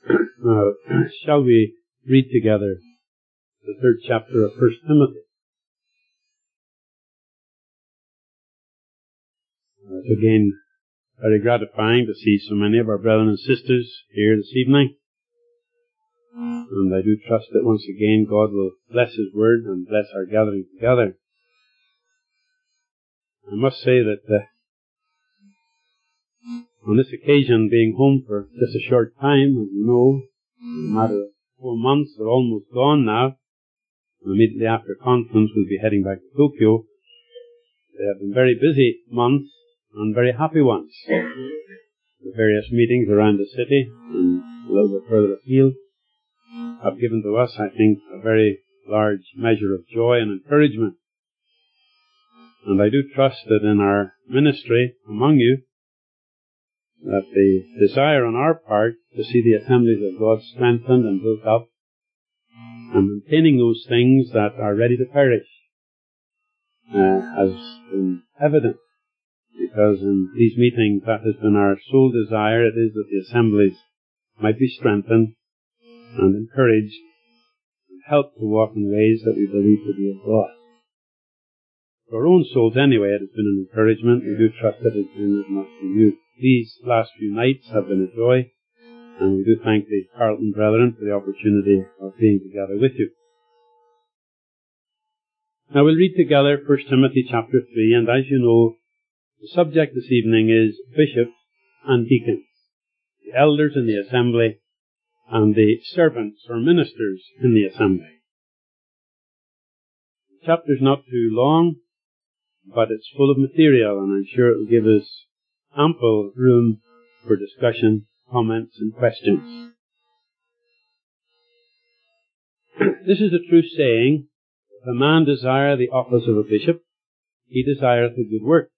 Now, shall we read together the 3rd chapter of 1 Timothy? It's again very gratifying to see so many of our brethren and sisters here this evening. And I do trust that once again God will bless His Word and bless our gathering together. I must say that on this occasion, being home for just a short time, as you know, a matter of 4 months are almost gone now. And immediately after conference, we'll be heading back to Tokyo. They have been very busy months and very happy ones. The various meetings around the city and a little bit further afield have given to us, I think, a very large measure of joy and encouragement. And I do trust that in our ministry among you, that the desire on our part to see the assemblies of God strengthened and built up, and maintaining those things that are ready to perish, has been evident. Because in these meetings, that has been our sole desire. It is that the assemblies might be strengthened and encouraged and helped to walk in ways that we believe to be of God. For our own souls anyway, it has been an encouragement. We do trust that it has been as much for you. These last few nights have been a joy, and we do thank the Carlton brethren for the opportunity of being together with you. Now we'll read together 1 Timothy chapter 3, and as you know, the subject this evening is bishops and deacons, the elders in the assembly, and the servants or ministers in the assembly. The chapter's not too long, but it's full of material, and I'm sure it will give us ample room for discussion, comments, and questions. This is a true saying: if a man desire the office of a bishop, he desireth a good work.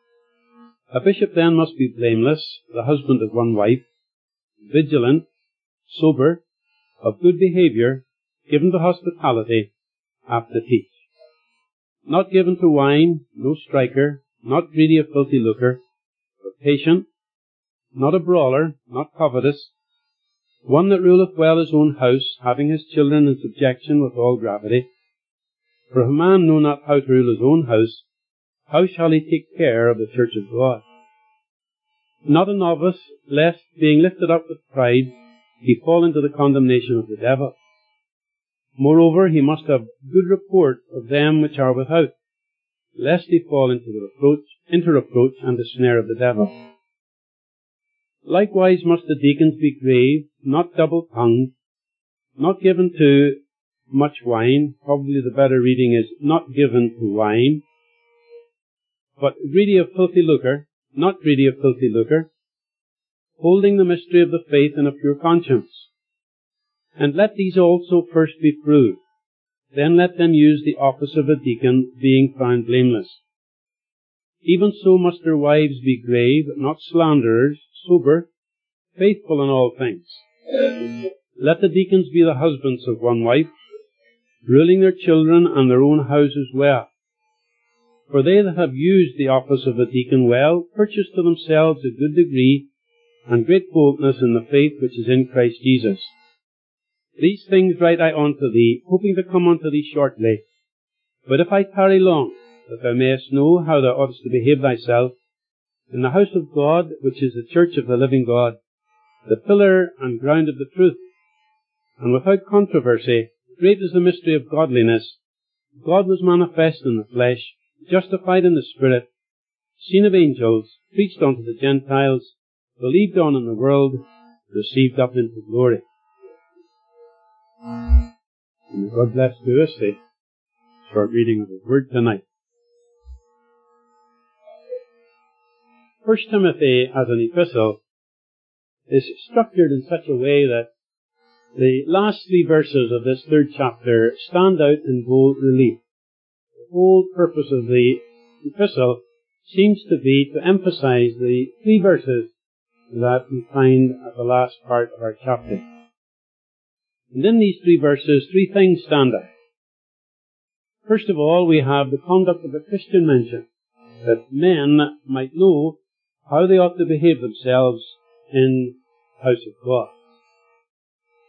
A bishop then must be blameless, the husband of one wife, vigilant, sober, of good behaviour, given to hospitality, apt to teach. Not given to wine, no striker, not greedy of filthy lucre, but patient, not a brawler, not covetous, one that ruleth well his own house, having his children in subjection with all gravity. For if a man know not how to rule his own house, how shall he take care of the church of God? Not a novice, lest, being lifted up with pride, he fall into the condemnation of the devil. Moreover, he must have good report of them which are without, lest he fall into reproach and the snare of the devil. Likewise must the deacons be grave, not double-tongued, not given to much wine. Probably the better reading is not given to wine, but greedy of filthy lucre, not greedy of filthy lucre, holding the mystery of the faith in a pure conscience. And let these also first be proved. Then let them use the office of a deacon, being found blameless. Even so must their wives be grave, not slanderers, sober, faithful in all things. Let the deacons be the husbands of one wife, ruling their children and their own houses well. For they that have used the office of a deacon well purchase to themselves a good degree and great boldness in the faith which is in Christ Jesus. These things write I unto thee, hoping to come unto thee shortly. But if I tarry long, that thou mayest know how thou oughtest to behave thyself in the house of God, which is the church of the living God, the pillar and ground of the truth. And without controversy, great is the mystery of godliness. God was manifest in the flesh, justified in the Spirit, seen of angels, preached unto the Gentiles, believed on in the world, received up into glory. And God bless to us the short reading of His Word tonight. 1 Timothy as an epistle is structured in such a way that the last 3 verses of this 3rd chapter stand out in bold relief. The whole purpose of the epistle seems to be to emphasize the 3 verses that we find at the last part of our chapter. And in these 3 verses, 3 things stand out. First of all, we have the conduct of a Christian mentioned, that men might know how they ought to behave themselves in the house of God.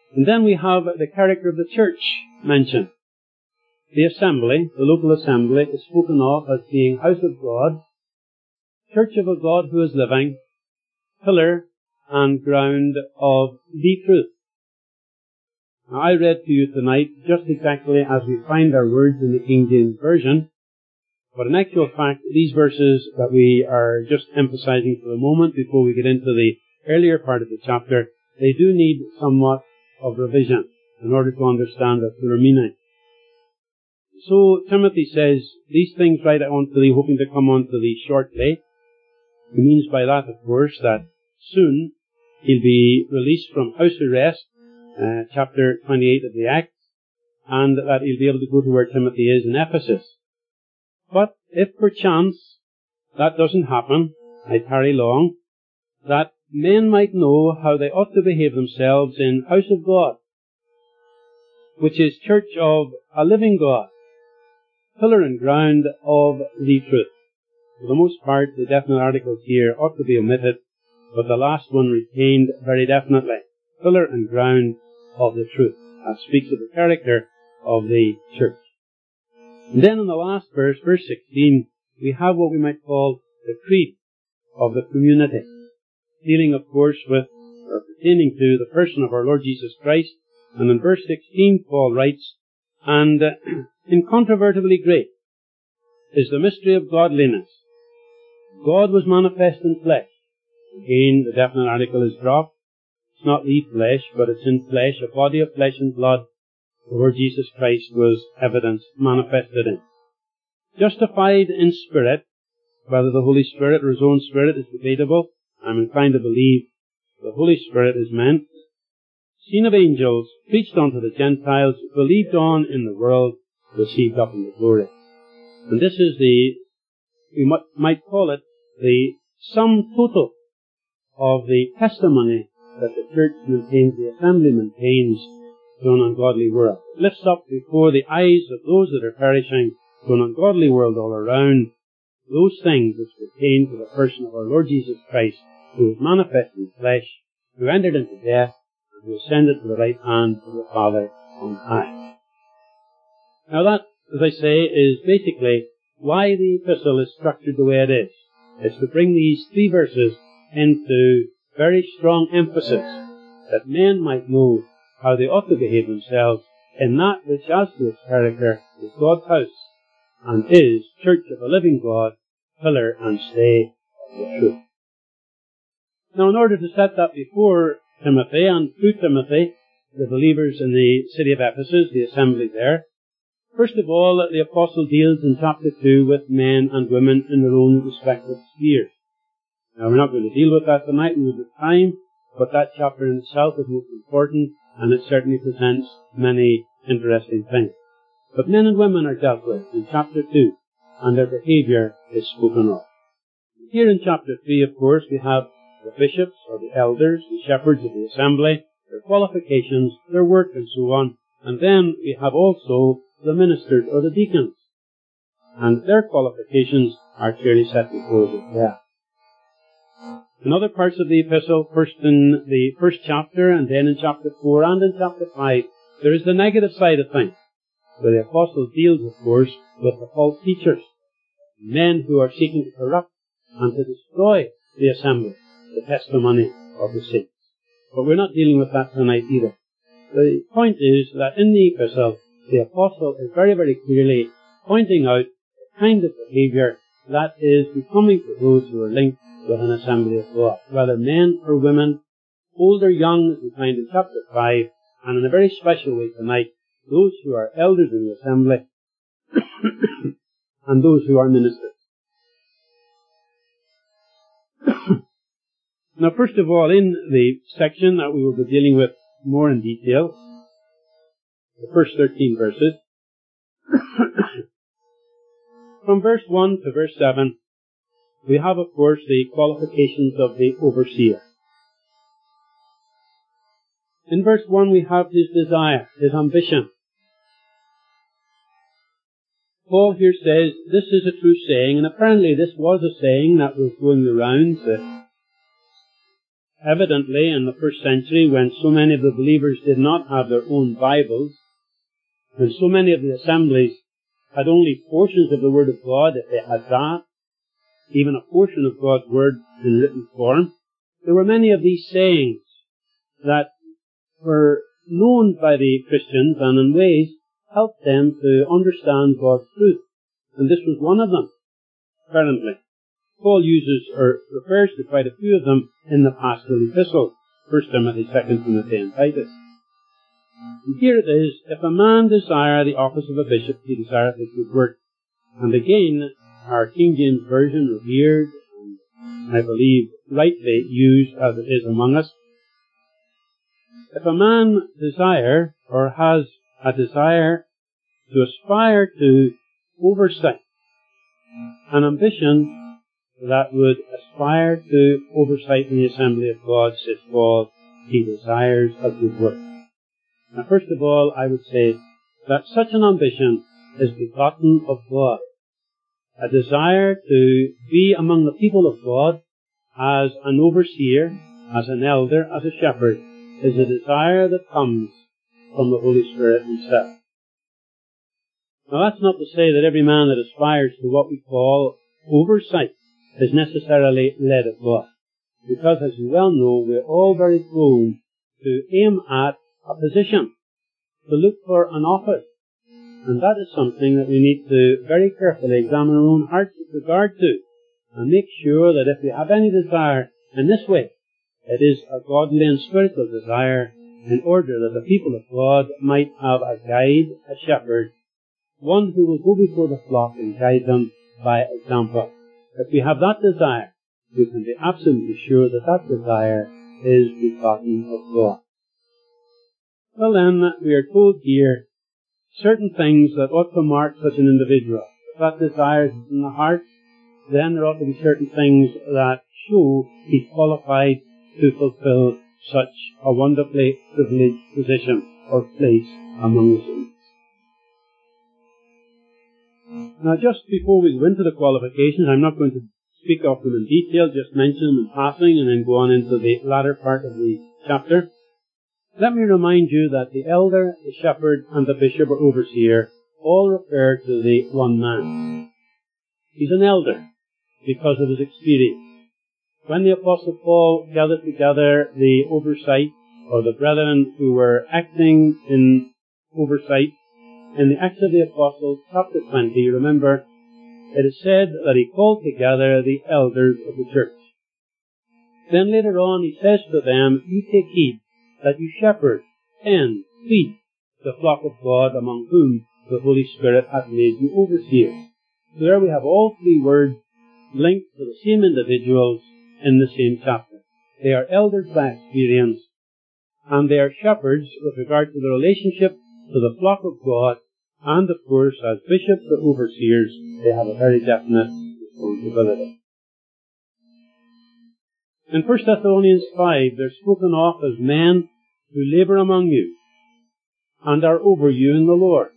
And then we have the character of the church mentioned. The assembly, the local assembly, is spoken of as being house of God, church of a God who is living, pillar and ground of the truth. Now, I read to you tonight just exactly as we find our words in the King James Version, but in actual fact, these verses that we are just emphasizing for the moment before we get into the earlier part of the chapter, they do need somewhat of revision in order to understand their fuller meaning. So Timothy says, these things write I unto thee, hoping to come unto thee shortly. He means by that, of course, that soon he'll be released from house arrest, chapter 28 of the Acts, and that he'll be able to go to where Timothy is in Ephesus. But if perchance that doesn't happen, I tarry long, that men might know how they ought to behave themselves in house of God, which is church of a living God, pillar and ground of the truth. For the most part, the definite articles here ought to be omitted, but the last one retained very definitely. Pillar and ground of the truth. That speaks of the character of the church. And then in the last verse, verse 16, we have what we might call the creed of the community, dealing, of course, with, or pertaining to, the person of our Lord Jesus Christ. And in verse 16, Paul writes, and incontrovertibly great is the mystery of godliness. God was manifest in flesh. Again, the definite article is dropped. It's not the flesh, but it's in flesh, a body of flesh and blood. The Lord Jesus Christ was evidence manifested in. Justified in spirit, whether the Holy Spirit or his own Spirit is debatable. I'm inclined to believe the Holy Spirit is meant. Seen of angels, preached unto the Gentiles, believed on in the world, received up in the glory. And this is we might call it the sum total of the testimony that the church maintains, the assembly maintains to an ungodly world. It lifts up before the eyes of those that are perishing to an ungodly world all around those things which pertain to the person of our Lord Jesus Christ, who was manifest in flesh, who entered into death, and who ascended to the right hand of the Father on high. Now that, as I say, is basically why the epistle is structured the way it is. It's to bring these three verses into very strong emphasis, that men might know how they ought to behave themselves in that which, as to its character, is God's house, and is church of a living God, pillar and stay of the truth. Now, in order to set that before Timothy and through Timothy, the believers in the city of Ephesus, the assembly there, first of all, the apostle deals in chapter 2 with men and women in their own respective spheres. Now, we're not going to deal with that tonight in the time, but that chapter in itself is most important, and it certainly presents many interesting things. But men and women are dealt with in chapter 2, and their behaviour is spoken of. Here in chapter 3, of course, we have the bishops, or the elders, the shepherds of the assembly, their qualifications, their work, and so on. And then we have also the ministers, or the deacons. And their qualifications are clearly set before us as well. In other parts of the epistle, first in the first chapter, and then in chapter 4, and in chapter 5, there is the negative side of things, where the apostle deals, of course, with the false teachers, men who are seeking to corrupt and to destroy the assembly, the testimony of the saints. But we're not dealing with that tonight either. The point is that in the epistle, the apostle is very, very clearly pointing out the kind of behaviour that is becoming to those who are linked with an assembly of God, whether men or women, old or young, as we find in chapter 5, and in a very special way tonight, those who are elders in the assembly and those who are ministers. Now, first of all, in the section that we will be dealing with more in detail, the first 13 verses, from verse 1 to verse 7, we have, of course, the qualifications of the overseer. In verse 1, we have his desire, his ambition. Paul here says, this is a true saying, and apparently this was a saying that was going the rounds, that Evidently, in the first century, when so many of the believers did not have their own Bibles, and so many of the assemblies had only portions of the Word of God, if they had that, even a portion of God's Word in written form, there were many of these sayings that were known by the Christians and in ways helped them to understand God's truth. And this was one of them, apparently. Paul uses or refers to quite a few of them in the pastoral epistles, 1 Timothy, 2 Timothy, and Titus. And here it is, if a man desire the office of a bishop, he desireth a good work. And again, our King James Version, revered, and I believe rightly used as it is among us. If a man desire, or has a desire to aspire to oversight, an ambition that would aspire to oversight in the assembly of God, says Paul, he desires a good work. Now, first of all, I would say that such an ambition is begotten of God. A desire to be among the people of God as an overseer, as an elder, as a shepherd, is a desire that comes from the Holy Spirit himself. Now, that's not to say that every man that aspires to what we call oversight is necessarily led of God. Because, as you well know, we're all very prone to aim at a position, to look for an office. And that is something that we need to very carefully examine our own hearts with regard to, and make sure that if we have any desire in this way, it is a godly and spiritual desire, in order that the people of God might have a guide, a shepherd, one who will go before the flock and guide them by example. If we have that desire, we can be absolutely sure that that desire is begotten of God. Well then, we are told here certain things that ought to mark such an individual. If that desire is in the heart, then there ought to be certain things that show he's qualified to fulfill such a wonderfully privileged position or place among the saints. Now, just before we go into the qualifications, I'm not going to speak of them in detail, just mention them in passing and then go on into the latter part of the chapter. Let me remind you that the elder, the shepherd, and the bishop or overseer all refer to the one man. He's an elder because of his experience. When the Apostle Paul gathered together the oversight, or the brethren who were acting in oversight, in the Acts of the Apostles, chapter 20, you remember, it is said that he called together the elders of the church. Then later on he says to them, you take heed that you shepherd and feed the flock of God among whom the Holy Spirit hath made you overseers. So there we have all three words linked to the same individuals in the same chapter. They are elders by experience, and they are shepherds with regard to the relationship to the flock of God, and of course, as bishops or overseers, they have a very definite responsibility. In 1 Thessalonians 5, they're spoken of as men who labour among you and are over you in the Lord.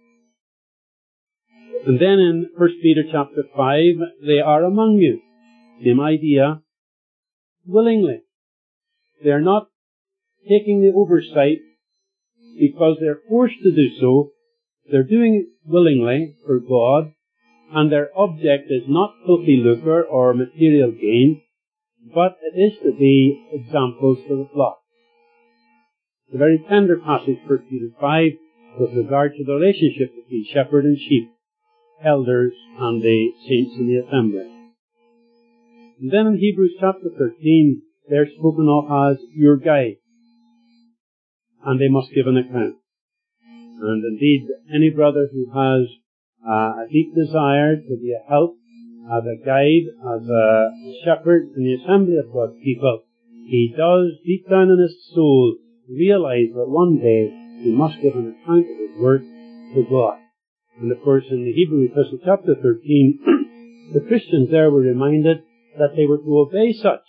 And then in 1 Peter chapter 5, they are among you. Same idea, willingly. They are not taking the oversight because they're forced to do so. They're doing it willingly for God, and their object is not filthy lucre or material gain, but it is to be examples for the flock. It's a very tender passage, 1 Peter 5, with regard to the relationship between shepherd and sheep, elders and the saints in the assembly. And then in Hebrews chapter 13, they're spoken of as your guide, and they must give an account. And indeed, any brother who has a deep desire to be a help, as a guide, as a shepherd in the assembly of God's people, he does, deep down in his soul, realize that one day he must give an account of his work to God. And of course, in the Hebrew Epistle chapter 13, the Christians there were reminded that they were to obey such,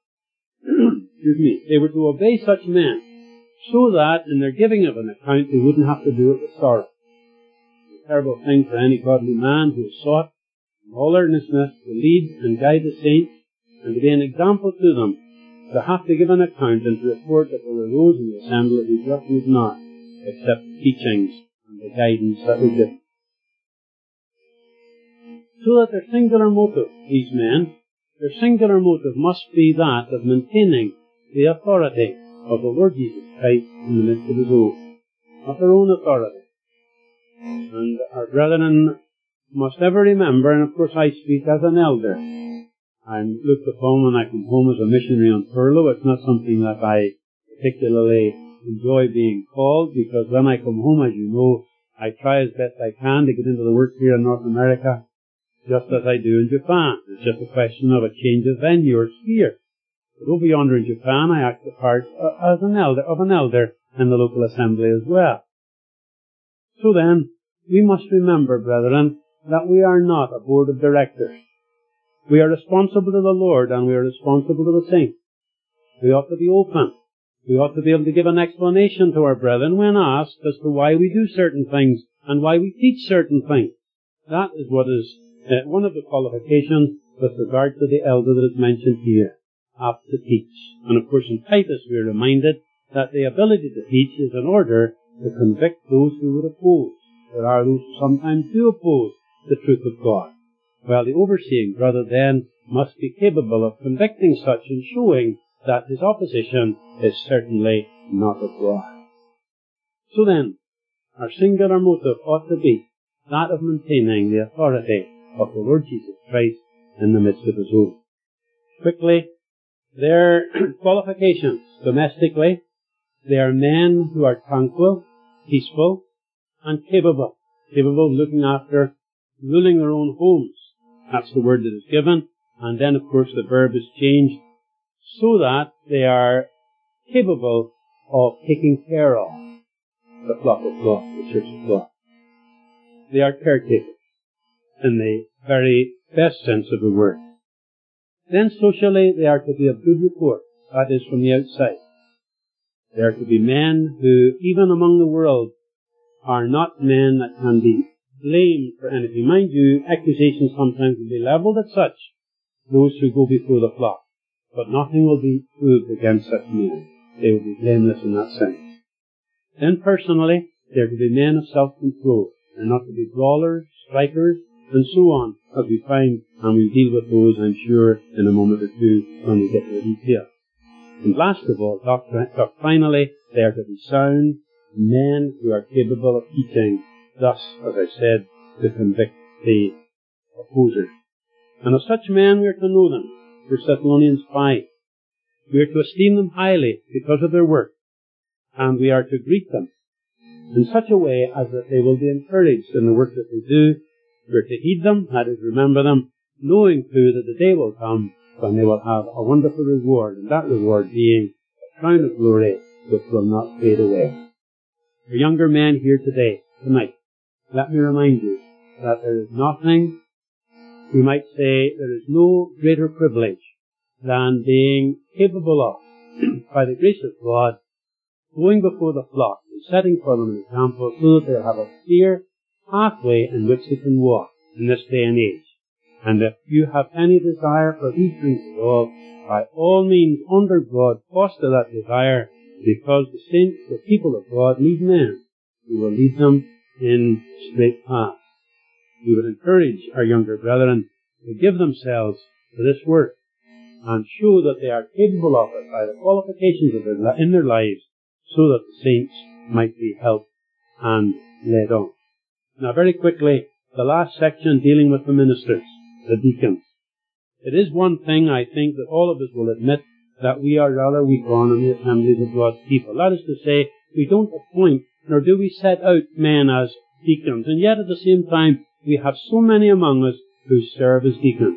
they were to obey such men, so that in their giving of an account they wouldn't have to do it with sorrow. It's a terrible thing for any godly man who has sought in all earnestness to lead and guide the saints and to be an example to them, to have to give an account and to report that there were those in the assembly whose work was not, except the teachings and the guidance that was given. So that their singular motive, these men, their singular motive must be that of maintaining the authority of the Lord Jesus Christ in the midst of his own, not their own authority. And our brethren must ever remember, and of course I speak as an elder. I'm looked upon when I come home as a missionary on furlough. It's not something that I particularly enjoy being called, because when I come home, as you know, I try as best I can to get into the work here in North America, just as I do in Japan. It's just a question of a change of venue or sphere. But over yonder in Japan, I act the part as an elder in the local assembly as well. So then, we must remember, brethren, that we are not a board of directors. We are responsible to the Lord, and we are responsible to the saints. We ought to be open. We ought to be able to give an explanation to our brethren when asked as to why we do certain things and why we teach certain things. That is what is one of the qualifications with regard to the elder that is mentioned here, apt to teach. And of course in Titus we are reminded that the ability to teach is in order to convict those who would oppose. There are those who sometimes do oppose the truth of God. Well, the overseeing brother then must be capable of convicting such and showing that his opposition is certainly not of God. So then, our singular motive ought to be that of maintaining the authority of the Lord Jesus Christ in the midst of his own. Quickly, their qualifications domestically, they are men who are tranquil, peaceful, and capable of looking after, ruling their own homes. That's the word that is given. And then, of course, the verb is changed so that they are capable of taking care of the flock of God, the church of God. They are caretakers in the very best sense of the word. Then socially, they are to be of good report. That is from the outside. They are to be men who, even among the world, are not men that can be blamed for anything. Mind you, accusations sometimes will be levelled at such, those who go before the flock. But nothing will be proved against such men. They will be blameless in that sense. Then personally, they are to be men of self-control. They're not to be brawlers, strikers, and so on, as we find, and we'll deal with those, I'm sure, in a moment or two when we get to the detail. And last of all, finally, they are to be sound men who are capable of teaching, thus, as I said, to convict the opposers. And of such men we are to know them. 1 Thessalonians 5. We are to esteem them highly because of their work, and we are to greet them in such a way as that they will be encouraged in the work that they do. We are to heed them, that is, remember them, knowing too that the day will come when they will have a wonderful reward, and that reward being a crown of glory which will not fade away. For younger men here tonight, let me remind you that there is nothing, we might say, there is no greater privilege than being capable of, by the grace of God, going before the flock and setting for them an example so that they'll have a clear pathway in which they can walk in this day and age. And if you have any desire for these things at all, by all means, under God, foster that desire, because the saints, the people of God, need men who will lead them in straight paths. We would encourage our younger brethren to give themselves to this work and show that they are capable of it by the qualifications in their lives, so that the saints might be helped and led on. Now, very quickly, the last section dealing with the ministers, the deacons. It is one thing, I think, that all of us will admit that we are rather weak on in the assemblies of God's people. That is to say, we don't appoint, nor do we set out men as deacons, and yet at the same time, we have so many among us who serve as deacons.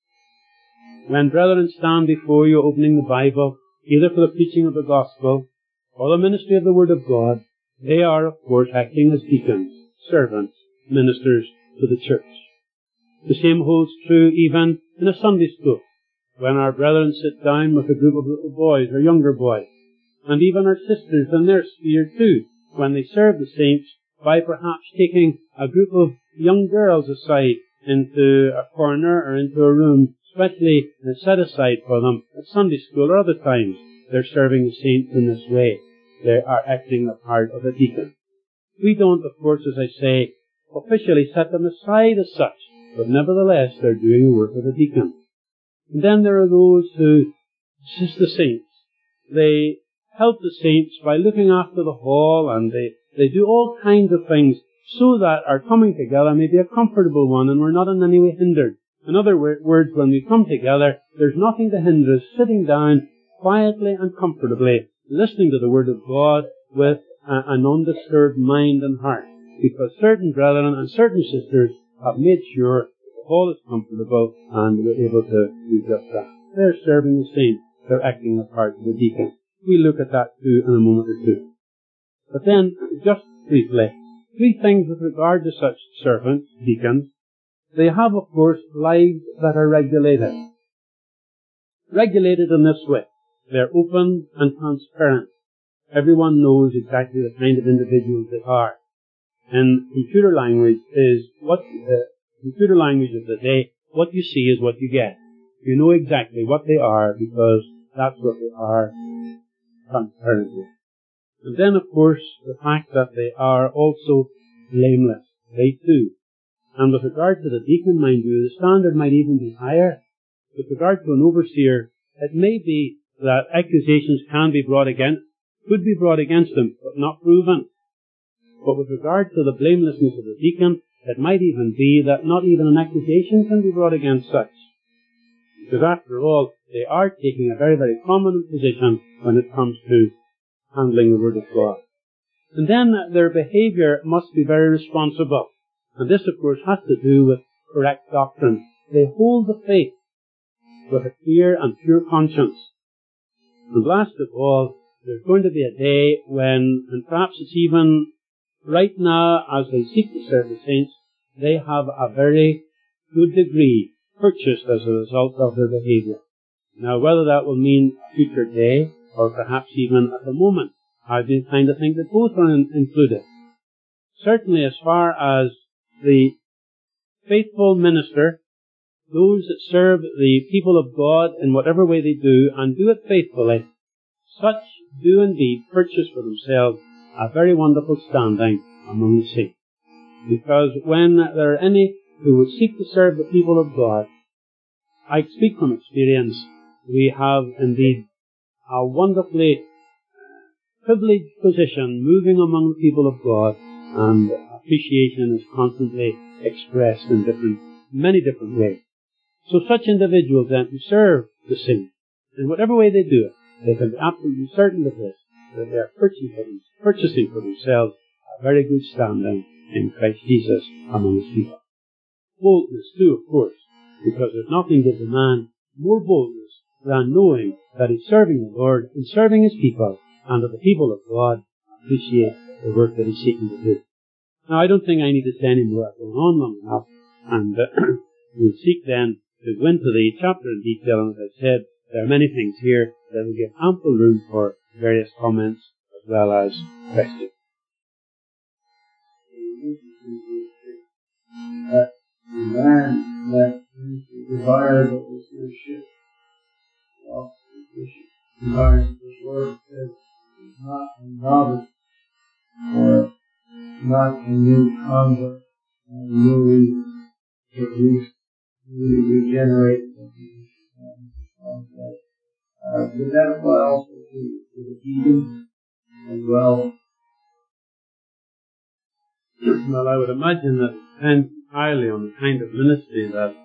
When brethren stand before you opening the Bible, either for the preaching of the gospel or the ministry of the Word of God, they are, of course, acting as deacons, servants, ministers to the church. The same holds true even in a Sunday school, when our brethren sit down with a group of little boys or younger boys, and even our sisters in their sphere too, when they serve the saints by perhaps taking a group of young girls aside into a corner or into a room especially set aside for them at Sunday school or other times. They're serving the saints in this way. They are acting the part of a deacon. We don't, of course, as I say, officially set them aside as such, but nevertheless they're doing the work of a deacon. And then there are those who assist the saints. They help the saints by looking after the hall, and they do all kinds of things so that our coming together may be a comfortable one and we're not in any way hindered. In other words, when we come together, there's nothing to hinder us sitting down quietly and comfortably, listening to the Word of God with an undisturbed mind and heart, because certain brethren and certain sisters have made sure the hall is comfortable and we're able to do just that. They're serving the saints. They're acting the part of the deacon. We'll look at that too in a moment or two. But then, just briefly, three things with regard to such servants, deacons. They have, of course, lives that are regulated. Regulated in this way. They're open and transparent. Everyone knows exactly the kind of individuals they are. And computer language of the day, what you see is what you get. You know exactly what they are because that's what they are transparently. And then, of course, the fact that they are also blameless. They too. And with regard to the deacon, mind you, the standard might even be higher. With regard to an overseer, it may be that accusations could be brought against them, but not proven. But with regard to the blamelessness of the deacon, it might even be that not even an accusation can be brought against such. Because after all, they are taking a very, very prominent position when it comes to handling the Word of God. And then their behavior must be very responsible. And this, of course, has to do with correct doctrine. They hold the faith with a clear and pure conscience. And last of all, there's going to be a day when, and perhaps it's even right now as they seek to serve the saints, they have a very good degree purchased as a result of their behavior. Now, whether that will mean a future day, or perhaps even at the moment, I've been inclined to think that both are included. Certainly, as far as the faithful minister, those that serve the people of God in whatever way they do, and do it faithfully, such do indeed purchase for themselves a very wonderful standing among the saints. Because when there are any who would seek to serve the people of God, I speak from experience, we have indeed a wonderfully privileged position moving among the people of God, and appreciation is constantly expressed in many different ways. So such individuals then who serve the saints, in whatever way they do it, they can be absolutely certain of this, that they are purchasing for themselves a very good standing in Christ Jesus among His people. Boldness too, of course, because there's nothing gives a man more boldness than knowing that he's serving the Lord and serving His people, and that the people of God appreciate the work that He's seeking to do. Now, I don't think I need to say any more. I've gone on long enough, and we'll seek then to go into the chapter in detail, and as I said, there are many things here that will give ample room for various comments as well as questions. That the man that desires of the stewardship, desires of this work, is not a novice or not a new convert, newly regenerated. Would that apply also to the deacons as well? Well, I would imagine that it depends entirely on the kind of ministry that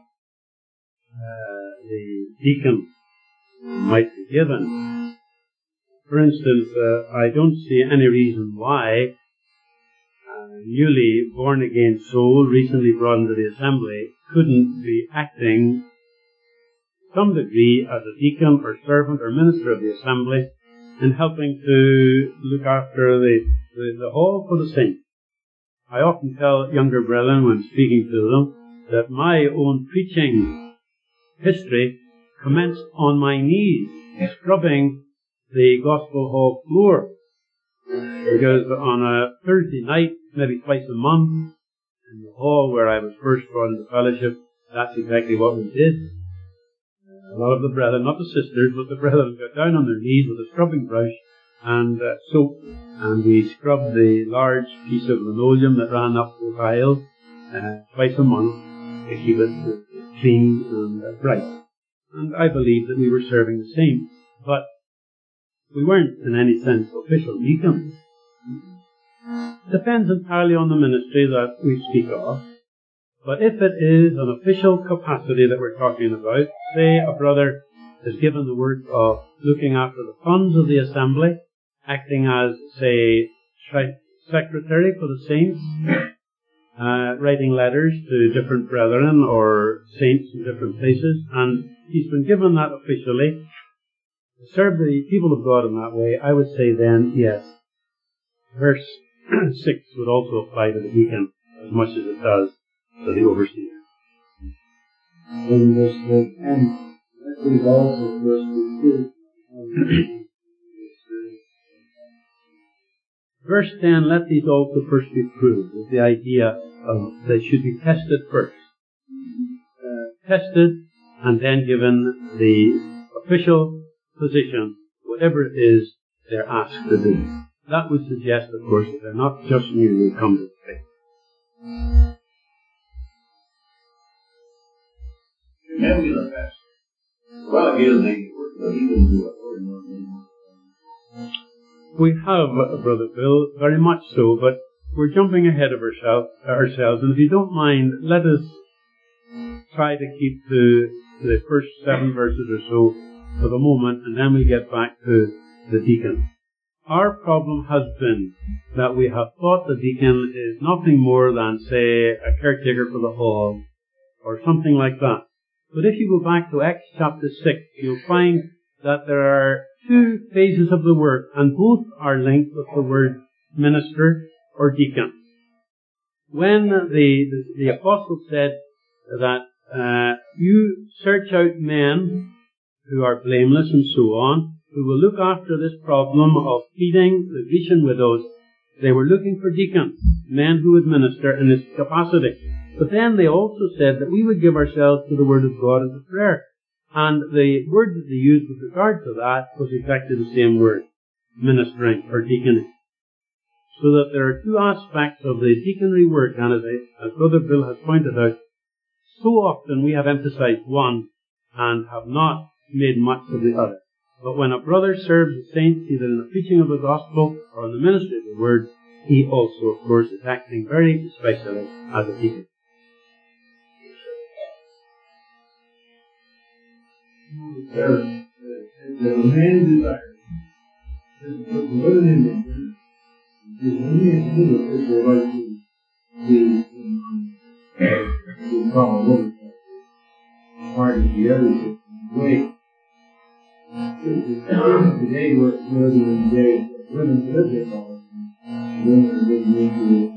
the deacon might be given. For instance, I don't see any reason why a newly born-again soul, recently brought into the assembly, couldn't be acting to some degree as a deacon or servant or minister of the assembly and helping to look after the hall for the saints. I often tell younger brethren when speaking to them that my own preaching history commenced on my knees, scrubbing the gospel hall floor. Because on a Thursday night, maybe twice a month, in the hall where I was first brought into fellowship, that's exactly what we did. a lot of the brethren, not the sisters, but the brethren, got down on their knees with a scrubbing brush and soap, and we scrubbed the large piece of linoleum that ran up the tiles twice a month to keep it clean and bright. And I believe that we were serving the saints, but we weren't in any sense official deacons. Depends entirely on the ministry that we speak of. But if it is an official capacity that we're talking about, say a brother is given the work of looking after the funds of the assembly, acting as, say, secretary for the saints, writing letters to different brethren or saints in different places, and he's been given that officially to serve the people of God in that way, I would say then, yes, verse 6 would also apply to the deacon as much as it does to the overseer. In verse 10, that is also verse 2. Verse 10, let these also first be proved, is the idea of they should be tested first. Tested and then given the official position, whatever it is they're asked to do. That would suggest, of course, that they're not just newly come to faith. We have, Brother Bill, very much so, but we're jumping ahead of ourselves, and if you don't mind, let us try to keep to the first 7 verses or so for the moment, and then we get back to the deacon. Our problem has been that we have thought the deacon is nothing more than, say, a caretaker for the hall, or something like that. But if you go back to Acts chapter 6, you'll find that there are 2 phases of the work, and both are linked with the word minister or deacon. When the apostle said that you search out men who are blameless and so on, who will look after this problem of feeding the Grecian widows, they were looking for deacons, men who would minister in this capacity. But then they also said that we would give ourselves to the Word of God and to prayer. And the word that they used with regard to that was exactly the same word, ministering or deaconing. So that there are 2 aspects of the deaconry work, and as Brother Bill has pointed out, so often we have emphasized one and have not made much of the other. But when a brother serves the saints, either in the preaching of the gospel or in the ministry of the word, he also, of course, is acting very especially as a deacon. The man desires to put the women in there. There's nothing to do with this like the common woman part of the other way. Today we're living in the day that women live their lives. Women are living into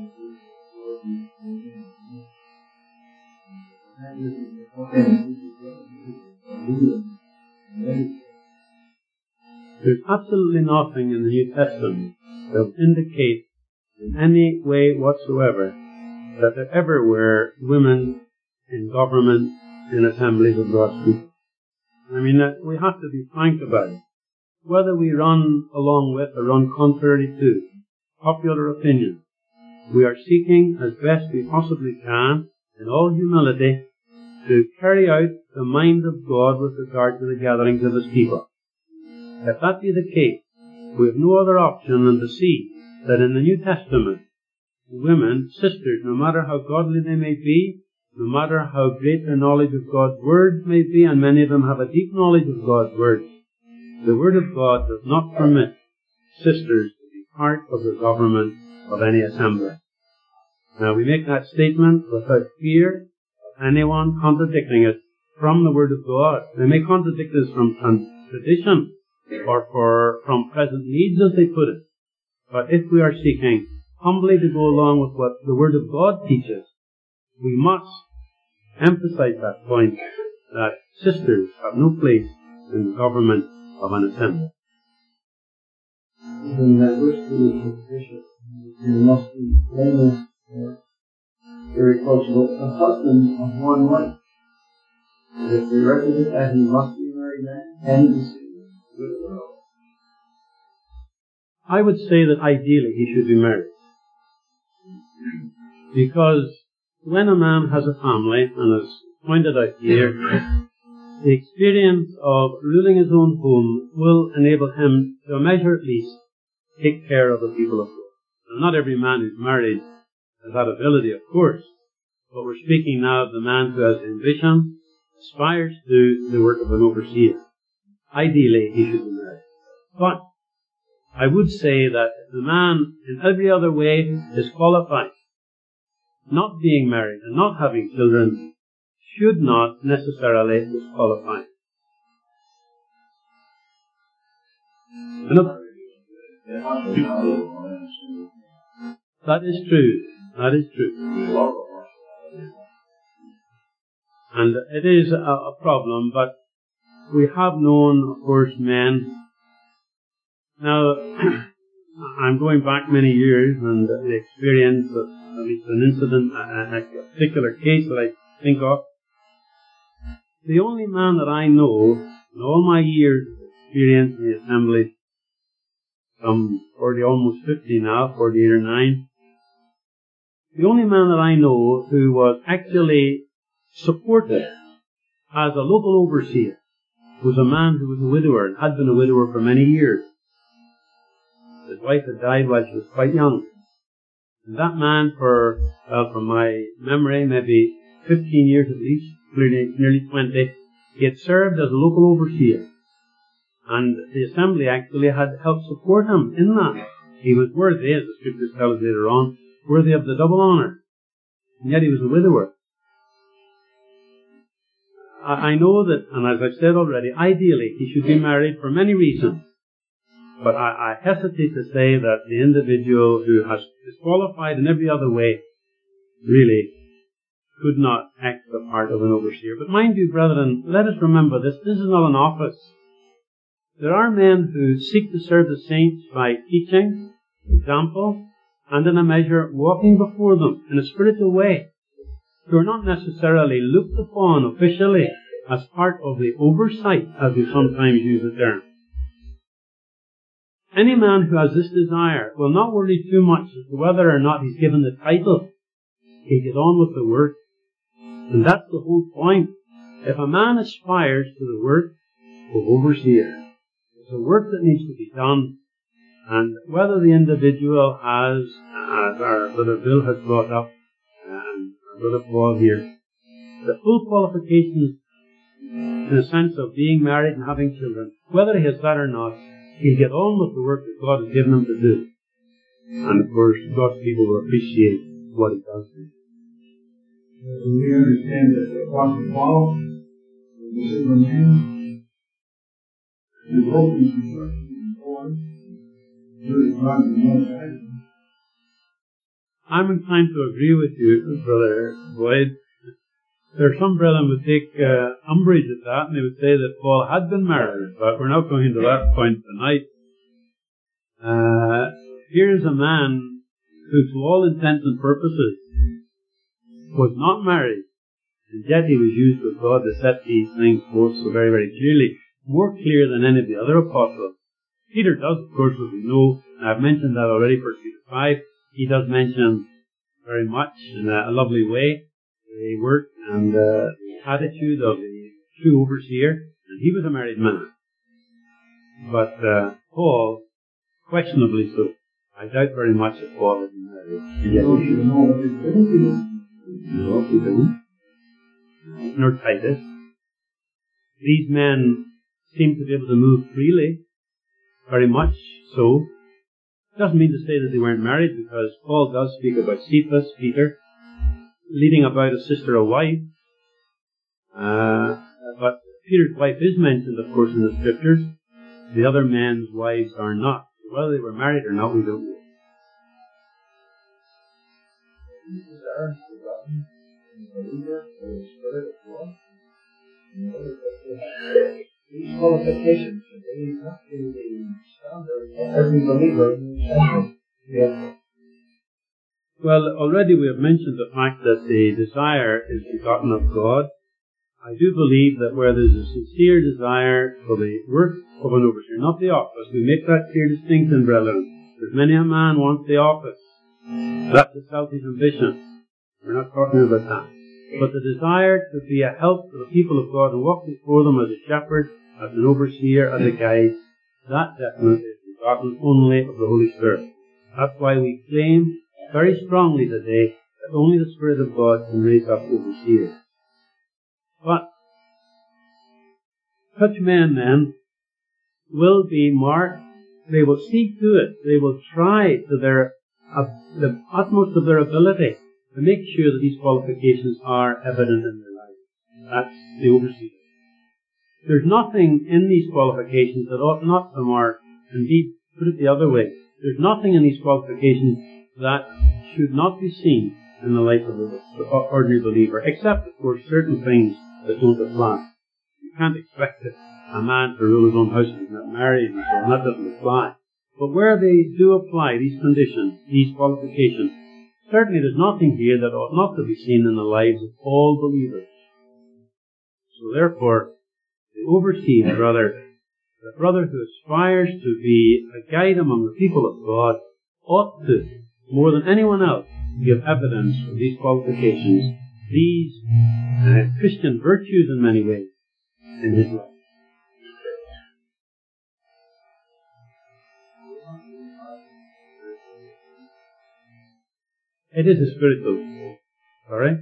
There's absolutely nothing in the New Testament that will indicate in any way whatsoever that there ever were women in government in assemblies of God's people. I mean, we have to be frank about it. Whether we run along with or run contrary to popular opinion, we are seeking as best we possibly can, in all humility, to carry out the mind of God with regard to the gatherings of His people. If that be the case, we have no other option than to see that in the New Testament, women, sisters, no matter how godly they may be, no matter how great their knowledge of God's Word may be, and many of them have a deep knowledge of God's Word, the Word of God does not permit sisters to be part of the government of any assembly. Now, we make that statement without fear of anyone contradicting it from the Word of God. They may contradict us from tradition or from present needs, as they put it. But if we are seeking humbly to go along with what the Word of God teaches, we must emphasize that point that sisters have no place in the government of an assembly. In that verse to the bishop, there must be blameless or irreproachable, a husband of one wife. If we represent that, he must be married man and the single, widower. I would say that ideally he should be married. Because when a man has a family, and as pointed out here, the experience of ruling his own home will enable him, to a measure at least, take care of the people of God. Now, not every man who's married has that ability, of course, but we're speaking now of the man who has ambition, aspires to do the work of an overseer. Ideally, he should be married. But I would say that if the man in every other way is qualified, not being married and not having children should not necessarily disqualify. That is true. That is true. And it is a problem, but we have known, of course, men. Now, I'm going back many years, and the experience of at least an incident, a particular case that I think of. The only man that I know, in all my years of experience in the assembly, some 40, almost 50 now, 48 or 9, the only man that I know who was actually supported as a local overseer was a man who was a widower and had been a widower for many years. His wife had died while she was quite young. And that man, from my memory, maybe 15 years at least, nearly 20, he had served as a local overseer. And the assembly actually had helped support him in that. He was worthy, as the scriptures tell us later on, worthy of the double honour. And yet he was a widower. I know that, and as I've said already, ideally he should be married for many reasons. But I hesitate to say that the individual who is qualified in every other way really could not act the part of an overseer. But mind you, brethren, let us remember this. This is not an office. There are men who seek to serve the saints by teaching, example, and in a measure walking before them in a spiritual way, who are not necessarily looked upon officially as part of the oversight, as we sometimes use the term. Any man who has this desire will not worry too much as to whether or not he's given the title. He'll get on with the work. And that's the whole point. If a man aspires to the work of overseer, it's a work that needs to be done. And whether the individual has, as our Brother Bill has brought up, and our Brother Paul here, the full qualifications in the sense of being married and having children, whether he has that or not, he'll get on with the work that God has given him to do. And of course, God's people will appreciate what he does do. We understand that the Apostle Paul was a man who hoped in construction and form. I'm inclined to agree with you, Brother Boyd. There are some brethren who would take umbrage at that, and they would say that Paul had been married, but we're not going to that point tonight. Here is a man who, to all intents and purposes, was not married, and yet he was used with God to set these things forth so very, very clearly, more clear than any of the other apostles. Peter does, of course, as we know, and I've mentioned that already, 1 Peter 5, he does mention very much, in a lovely way, the work and the attitude of the true overseer, and he was a married man. But Paul, questionably so. I doubt very much that Paul had been married. Nor Titus. These men seem to be able to move freely, very much so. Doesn't mean to say that they weren't married, because Paul does speak about Cephas, Peter, leading about a sister, a wife. But Peter's wife is mentioned, of course, in the scriptures. The other men's wives are not. Whether they were married or not, we don't know. These qualifications they not be the standard for every believer in the assembly. Yes. Well, already we have mentioned the fact that the desire is begotten of God, I do believe that where there's a sincere desire for the work of an overseer, not the office, we make that clear distinction, brethren. There's many a man wants the office. That's a selfish ambition. We're not talking about that. But the desire to be a help to the people of God and walk before them as a shepherd, as an overseer, as a guide, that definitely is begotten only of the Holy Spirit. That's why we claim very strongly today that only the Spirit of God can raise up overseers. But such men then will be marked. They will see to it. They will try to the utmost of their ability to make sure that these qualifications are evident in their lives. That's the overseer. There's nothing in these qualifications that ought not to mark. Indeed, put it the other way, there's nothing in these qualifications that should not be seen in the life of the ordinary believer, except, of course, certain things that don't apply. You can't expect a man to rule his own house if he's not married, and so on. That doesn't apply. But where they do apply these conditions, these qualifications, certainly there's nothing here that ought not to be seen in the lives of all believers. So therefore, the overseer, the brother who aspires to be a guide among the people of God, ought to, more than anyone else, give evidence of these qualifications, these Christian virtues in many ways, in his life. It is a spiritual. Sorry?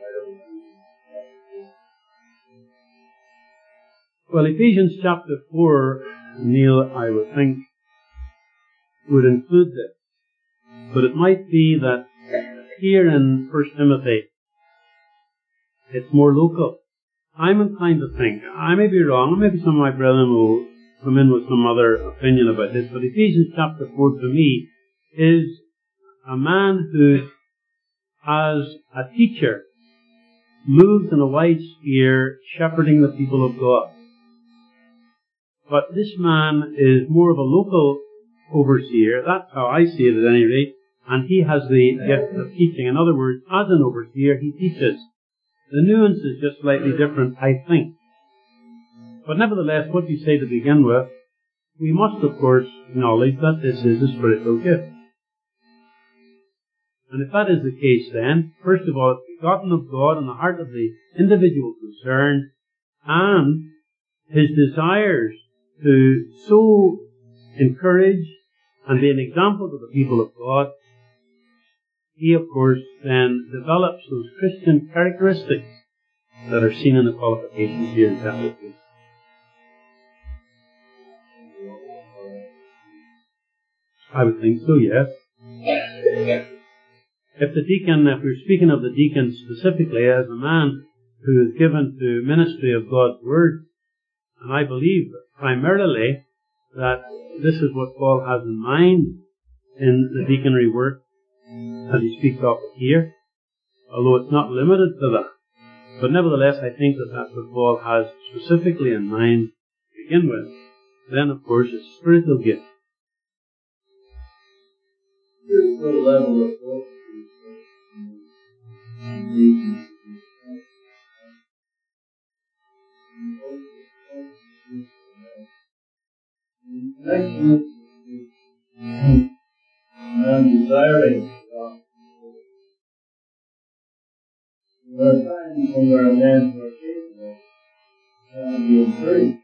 Well, Ephesians chapter 4, Neil, I would think, would include this. But it might be that here in 1 Timothy, it's more local. I'm inclined to think, I may be wrong, or maybe some of my brethren will come in with some other opinion about this, but Ephesians chapter 4 to me is a man who, as a teacher, moves in a wide sphere shepherding the people of God. But this man is more of a local overseer. That's how I see it at any rate. And he has the gift of teaching. In other words, as an overseer, he teaches. The nuance is just slightly different, I think. But nevertheless, what you say to begin with, we must, of course, acknowledge that this is a spiritual gift. And if that is the case, then, first of all, it's begotten of God in the heart of the individual concerned, and his desires to so encourage and be an example to the people of God, he, of course, then develops those Christian characteristics that are seen in the qualifications here in chapter 2. I would think so, yes. If we're speaking of the deacon specifically as a man who is given to ministry of God's Word, and I believe primarily that this is what Paul has in mind in the deaconry work as he speaks of it here, although it's not limited to that. But nevertheless, I think that that's what Paul has specifically in mind to begin with. Then, of course, it's a spiritual gift. Here's the level of focus. I'm desiring God. There are times when there are men who are capable and be encouraged.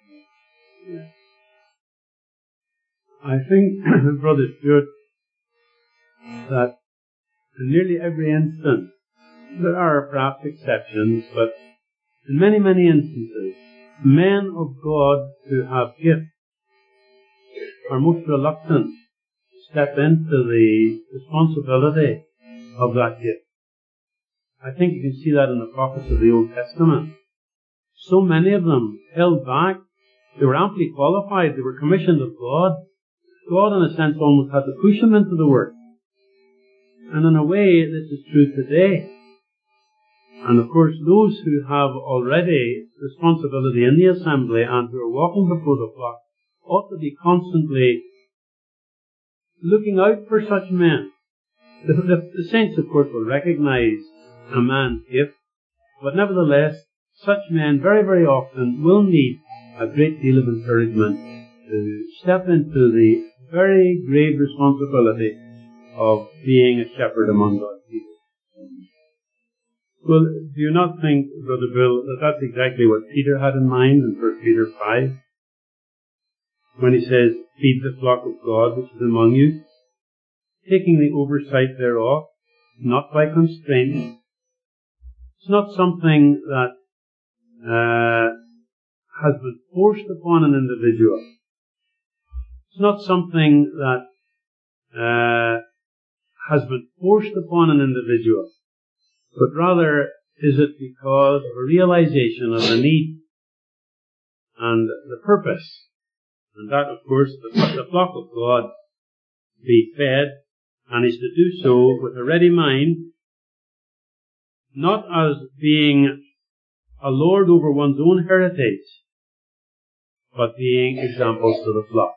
I think, Brother Stuart, that in nearly every instance, there are perhaps exceptions, but in many, many instances, men of God who have gifts are most reluctant to step into the responsibility of that gift. I think you can see that in the prophets of the Old Testament. So many of them held back. They were amply qualified. They were commissioned of God. God, in a sense, almost had to push them into the work. And in a way, this is true today. And of course, those who have already responsibility in the assembly and who are walking before the flock ought to be constantly looking out for such men. The saints, of course, will recognize a man's gift, but nevertheless, such men very, very often will need a great deal of encouragement to step into the very grave responsibility of being a shepherd among God's people. Well, do you not think, Brother Bill, that that's exactly what Peter had in mind in 1 Peter 5? When he says, feed the flock of God which is among you, taking the oversight thereof, not by constraint. It's not something that has been forced upon an individual. It's not something that has been forced upon an individual, but rather is it because of a realization of the need and the purpose, and that, of course, the flock of God be fed, and is to do so with a ready mind, not as being a lord over one's own heritage, but being examples to the flock.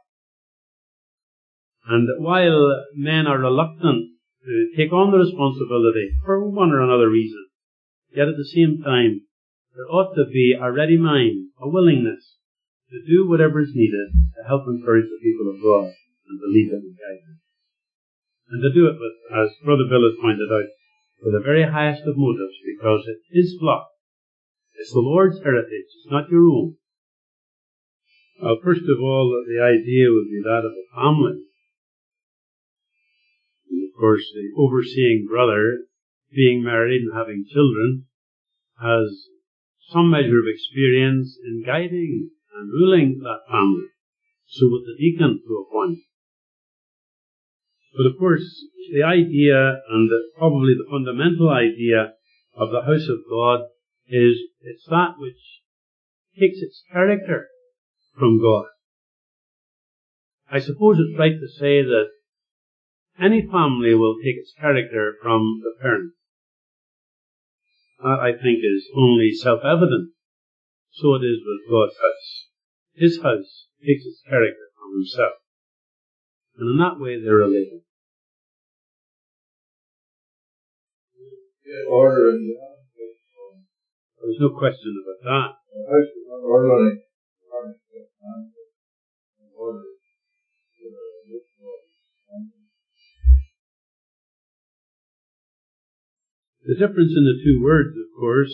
And while men are reluctant to take on the responsibility for one or another reason, yet at the same time, there ought to be a ready mind, a willingness to do whatever is needed to help encourage the people of God and to lead them and guide them. And to do it with, as Brother Bill has pointed out, with the very highest of motives, because it is flock. It's the Lord's heritage, it's not your own. Well, first of all, the idea would be that of a family. And of course, the overseeing brother, being married and having children, has some measure of experience in guiding and ruling that family. So with the deacon to a point. But of course, the idea, and probably the fundamental idea of the house of God, is it's that which takes its character from God. I suppose it's right to say that any family will take its character from the parents. That, I think, is only self-evident. So it is with God's house. His house takes its character from himself. And in that way they're related. Order in the There's no question about that. The difference in the two words, of course,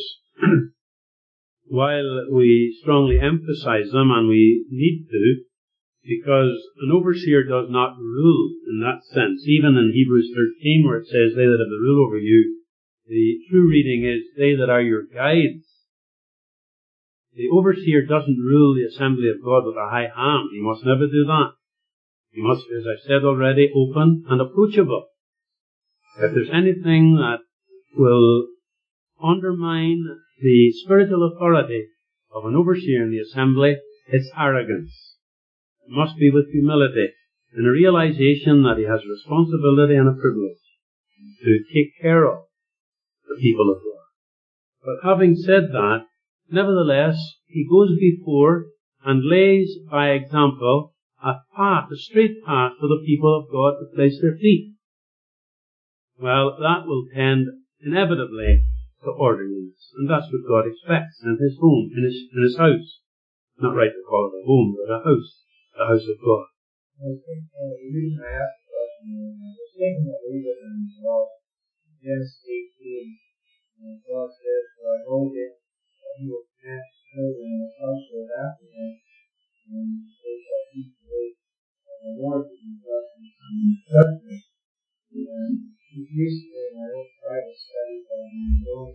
while we strongly emphasize them, and we need to, because an overseer does not rule in that sense. Even in Hebrews 13, where it says, they that have the rule over you, the true reading is, they that are your guides. The overseer doesn't rule the assembly of God with a high hand. He must never do that. He must, as I've said already, open and approachable. If there's anything that will undermine the spiritual authority of an overseer in the assembly, it's arrogance. It must be with humility, and a realization that he has a responsibility and a privilege to take care of the people of God. But having said that, nevertheless, he goes before and lays by example a path, a straight path for the people of God to place their feet. Well, that will tend inevitably to orderliness, and that's what God expects in his home, in his house. Not right to call it a home, but a house of God. I think the reason I asked the question is, I was thinking that we live in Genesis 18, and God says, for I know him, and he will cast children in the household after him, and they shall eat the weight of the Lord will be blessed in judgment. And recently, in my own private study, I've been doing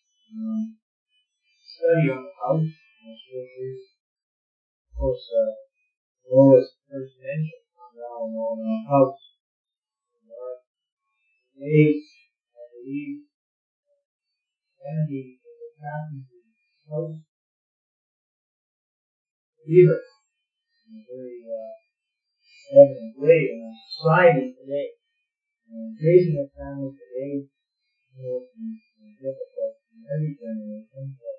study on the house, and scriptures. Of course, Noah's first mention now on our house. Made, I believe, enemy of the Catholic house. Believer in a very evident way in our society today. And raising a family today is difficult in every generation, but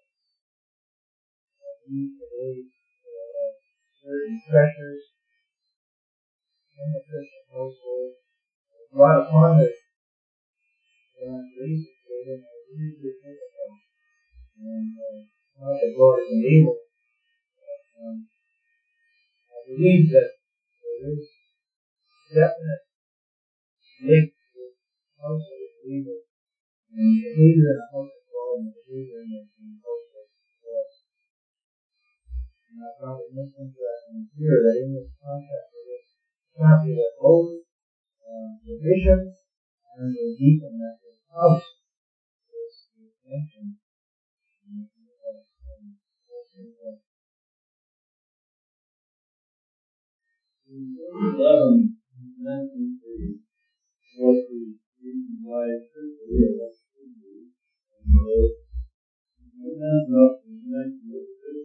we today have certain pressures in the Christian household brought upon the raising children are really difficult. And not that God is an evil. I believe that there is definite link with household behavior and behavior in a house of God and behavior in a household of God. And I found it most interesting here that in this context of this chapter that both the bishop and the deacon at his house is mentioned. In verse 11, he mentions what the reason why it should be or what it should be. And so, it ends up in connection with this.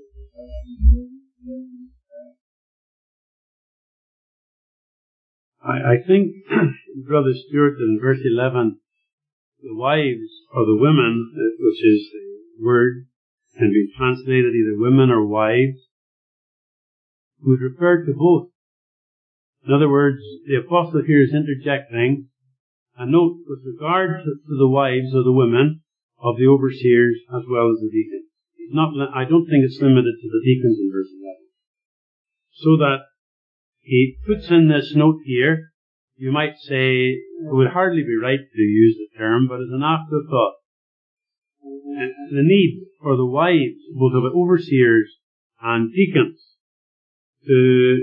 I think, Brother Stewart, in verse 11, the wives or the women, which is the word, can be translated either women or wives, would refer to both. In other words, the apostle here is interjecting a note with regard to the wives or the women of the overseers as well as the deacons. I don't think it's limited to the deacons in verse 11. So that he puts in this note here, you might say, it would hardly be right to use the term, but as an afterthought, the need for the wives, both of overseers and deacons, to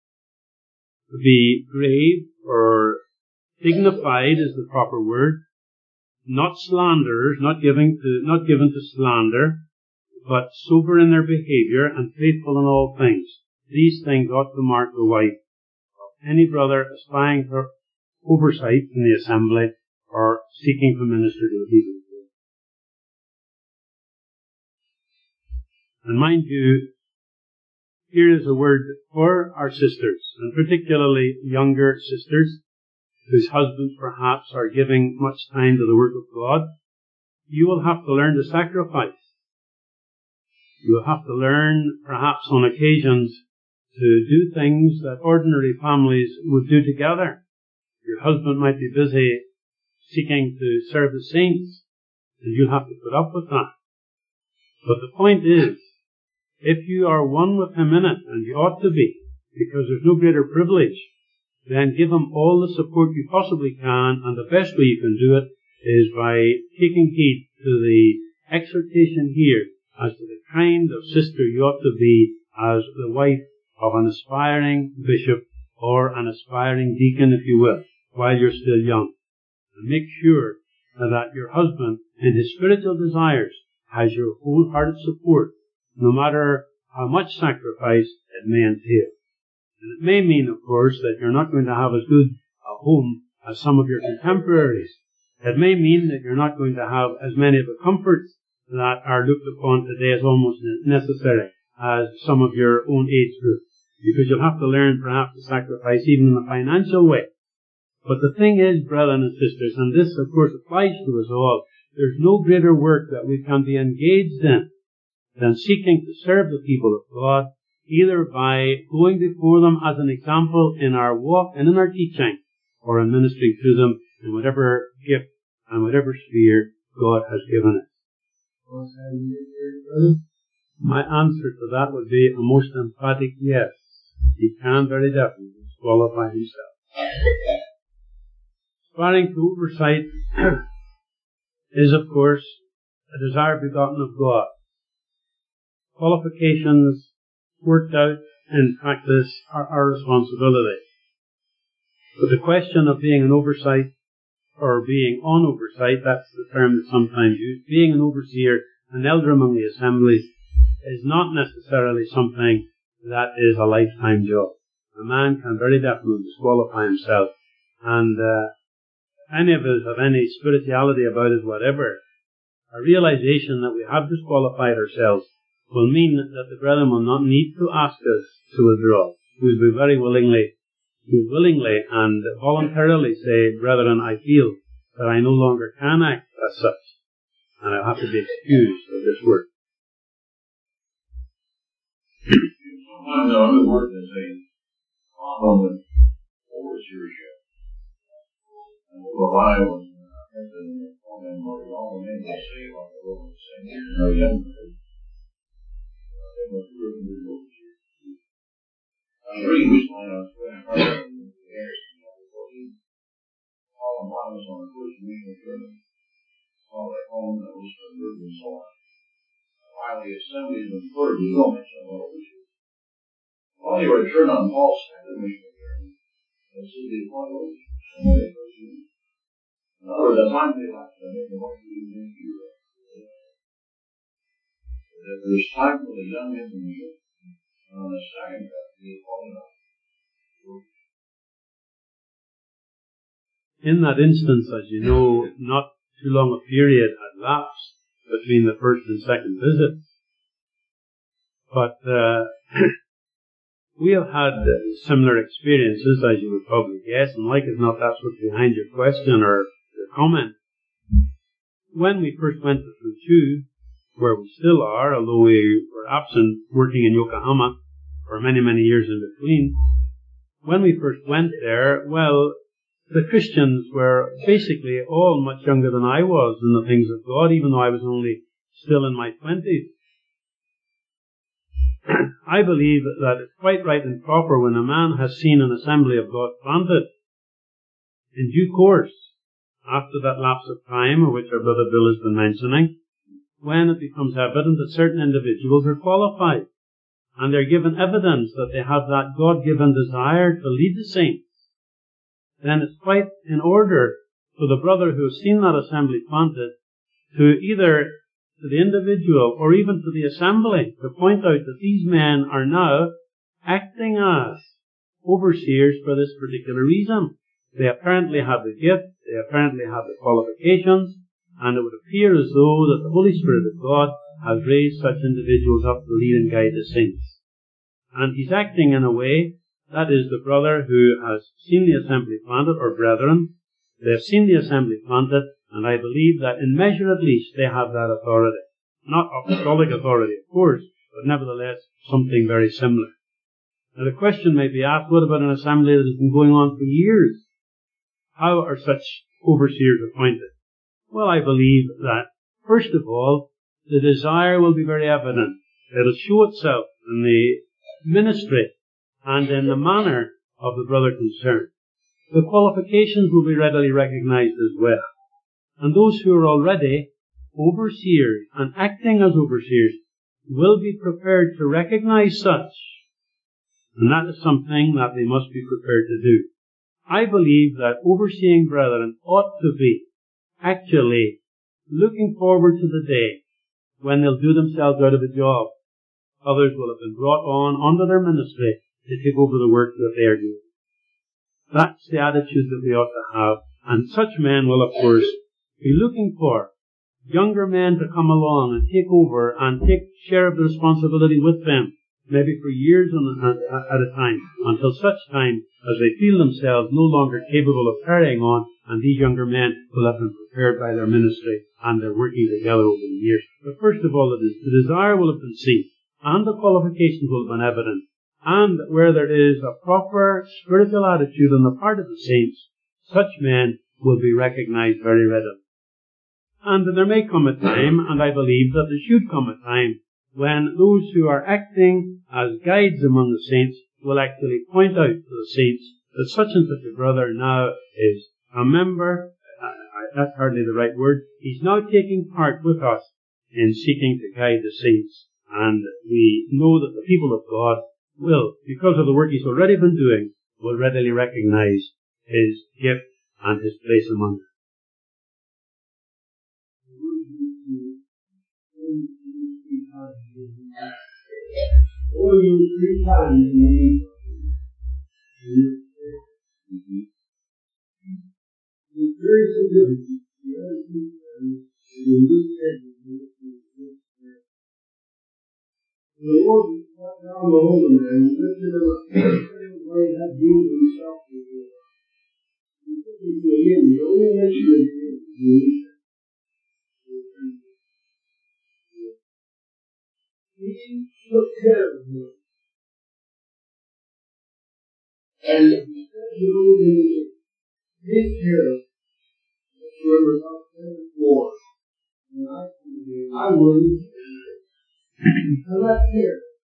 be grave or dignified is the proper word, not slanderers, not given to slander, but sober in their behavior and faithful in all things. These things ought to mark the wife of any brother aspiring for oversight in the assembly or seeking to minister to the people. And mind you, here is a word for our sisters, and particularly younger sisters, whose husbands perhaps are giving much time to the work of God. You will have to learn to sacrifice. You will have to learn, perhaps on occasions, to do things that ordinary families would do together. Your husband might be busy seeking to serve the saints, and you'll have to put up with that. But the point is, if you are one with him in it, and you ought to be, because there's no greater privilege, then give him all the support you possibly can, and the best way you can do it is by taking heed to the exhortation here as to the kind of sister you ought to be as the wife of an aspiring bishop or an aspiring deacon, if you will, while you're still young. And make sure that your husband, in his spiritual desires, has your wholehearted support, no matter how much sacrifice it may entail. And it may mean, of course, that you're not going to have as good a home as some of your contemporaries. It may mean that you're not going to have as many of the comforts that are looked upon today as almost necessary as some of your own age group. Because you'll have to learn perhaps to sacrifice even in a financial way. But the thing is, brethren and sisters, and this of course applies to us all, there's no greater work that we can be engaged in than seeking to serve the people of God, either by going before them as an example in our walk and in our teaching, or in ministering to them in whatever gift and whatever sphere God has given us. My answer to that would be a most emphatic yes. He can very definitely disqualify himself. Aspiring to oversight is, of course, a desire begotten of God. Qualifications worked out in practice are our responsibility. But the question of being an oversight or being on oversight, that's the term that's sometimes used, being an overseer, an elder among the assemblies, is not necessarily something that is a lifetime job. A man can very definitely disqualify himself, and any of us have any spirituality about us, whatever, a realization that we have disqualified ourselves will mean that the brethren will not need to ask us to withdraw. We'll be very willingly and voluntarily say, brethren, I feel that I no longer can act as such, and I'll have to be excused of this work. Sometimes other work is a problem with overseership. And we'll rely on, I think, the comment where we all made the same on the Lord saying, with two or three overseers. I'm reading recently, I was going to Harvard and Harrison, all the models on the first meeting of Germany, all their home that was for group and so on. While the assemblies and clergy don't mention all overseers. While they were turned on Paul's second meeting of Germany, they said they want overseers. In other words, that's why they like to make them want to do things that there's time for the young men to meet. And on the second step, they call it up. In that instance, as you know, not too long a period had lapsed between the first and second visits. But we have had similar experiences, as you would probably guess, and like as not, that's what's behind your question or your comment. When we first went to Fuchu, where we still are, although we were absent working in Yokohama for many, many years in between, when we first went there, well, the Christians were basically all much younger than I was in the things of God, even though I was only still in my 20s. I believe that it's quite right and proper when a man has seen an assembly of God planted in due course, after that lapse of time, of which our brother Bill has been mentioning, when it becomes evident that certain individuals are qualified, and they're given evidence that they have that God-given desire to lead the saints, then it's quite in order for the brother who has seen that assembly planted to either to the individual or even to the assembly to point out that these men are now acting as overseers for this particular reason. They apparently have the gift, they apparently have the qualifications, and it would appear as though that the Holy Spirit of God has raised such individuals up to lead and guide the saints. And he's acting in a way, that is the brother who has seen the assembly planted, or brethren, they have seen the assembly planted, and I believe that in measure at least they have that authority. Not apostolic authority, of course, but nevertheless something very similar. Now the question may be asked, what about an assembly that has been going on for years? How are such overseers appointed? Well, I believe that, first of all, the desire will be very evident. It'll show itself in the ministry and in the manner of the brother concerned. The qualifications will be readily recognized as well. And those who are already overseers and acting as overseers will be prepared to recognize such. And that is something that they must be prepared to do. I believe that overseeing brethren ought to be actually looking forward to the day when they'll do themselves out of a job. Others will have been brought on under their ministry to take over the work that they are doing. That's the attitude that we ought to have. And such men will, of course, be looking for younger men to come along and take over and take share of the responsibility with them, maybe for years at a time, until such time as they feel themselves no longer capable of carrying on, and these younger men will have been prepared by their ministry and their working together over the years. But first of all, the desire will have been seen, and the qualifications will have been evident, and where there is a proper spiritual attitude on the part of the saints, such men will be recognized very readily. And there may come a time, and I believe that there should come a time, when those who are acting as guides among the saints will actually point out to the saints that such and such a brother now is a member, that's hardly the right word, he's now taking part with us in seeking to guide the saints. And we know that the people of God will, because of the work he's already been doing, will readily recognize his gift and his place among them. The Lord brought down the Holy Man and lifted him up where he had been himself before. He took him to again, the only mention of him. He took care of him. And he said to him, take care of whoever else cares for. And I will. I'm not here.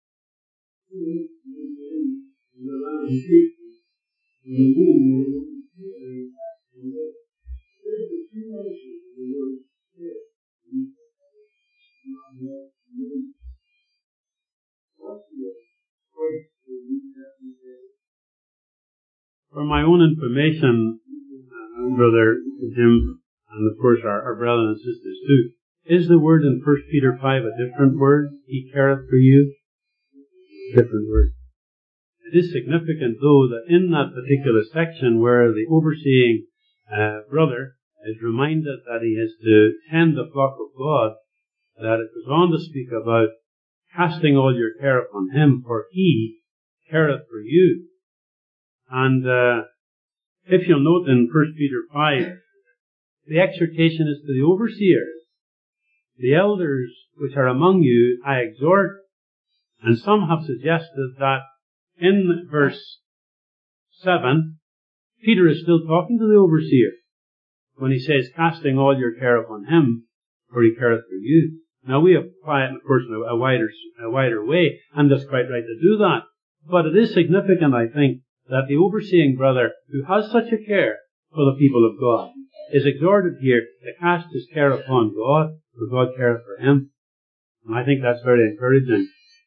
For my own information, Brother Jim, and of course our brothers and sisters too, is the word in 1 Peter 5 a different word? He careth for you? Different word. It is significant, though, that in that particular section where the overseeing brother is reminded that he is to tend the flock of God, that it goes on to speak about casting all your care upon him, for he careth for you. And if you'll note in 1 Peter 5, the exhortation is to the overseers. The elders which are among you, I exhort. And some have suggested that in verse 7, Peter is still talking to the overseer when he says, casting all your care upon him, for he careth for you. Now we apply it, of course, in a wider way, and that's quite right to do that. But it is significant, I think, that the overseeing brother, who has such a care for the people of God, is exhorted here to cast his care upon God, for God careth for him. And I think that's very encouraging.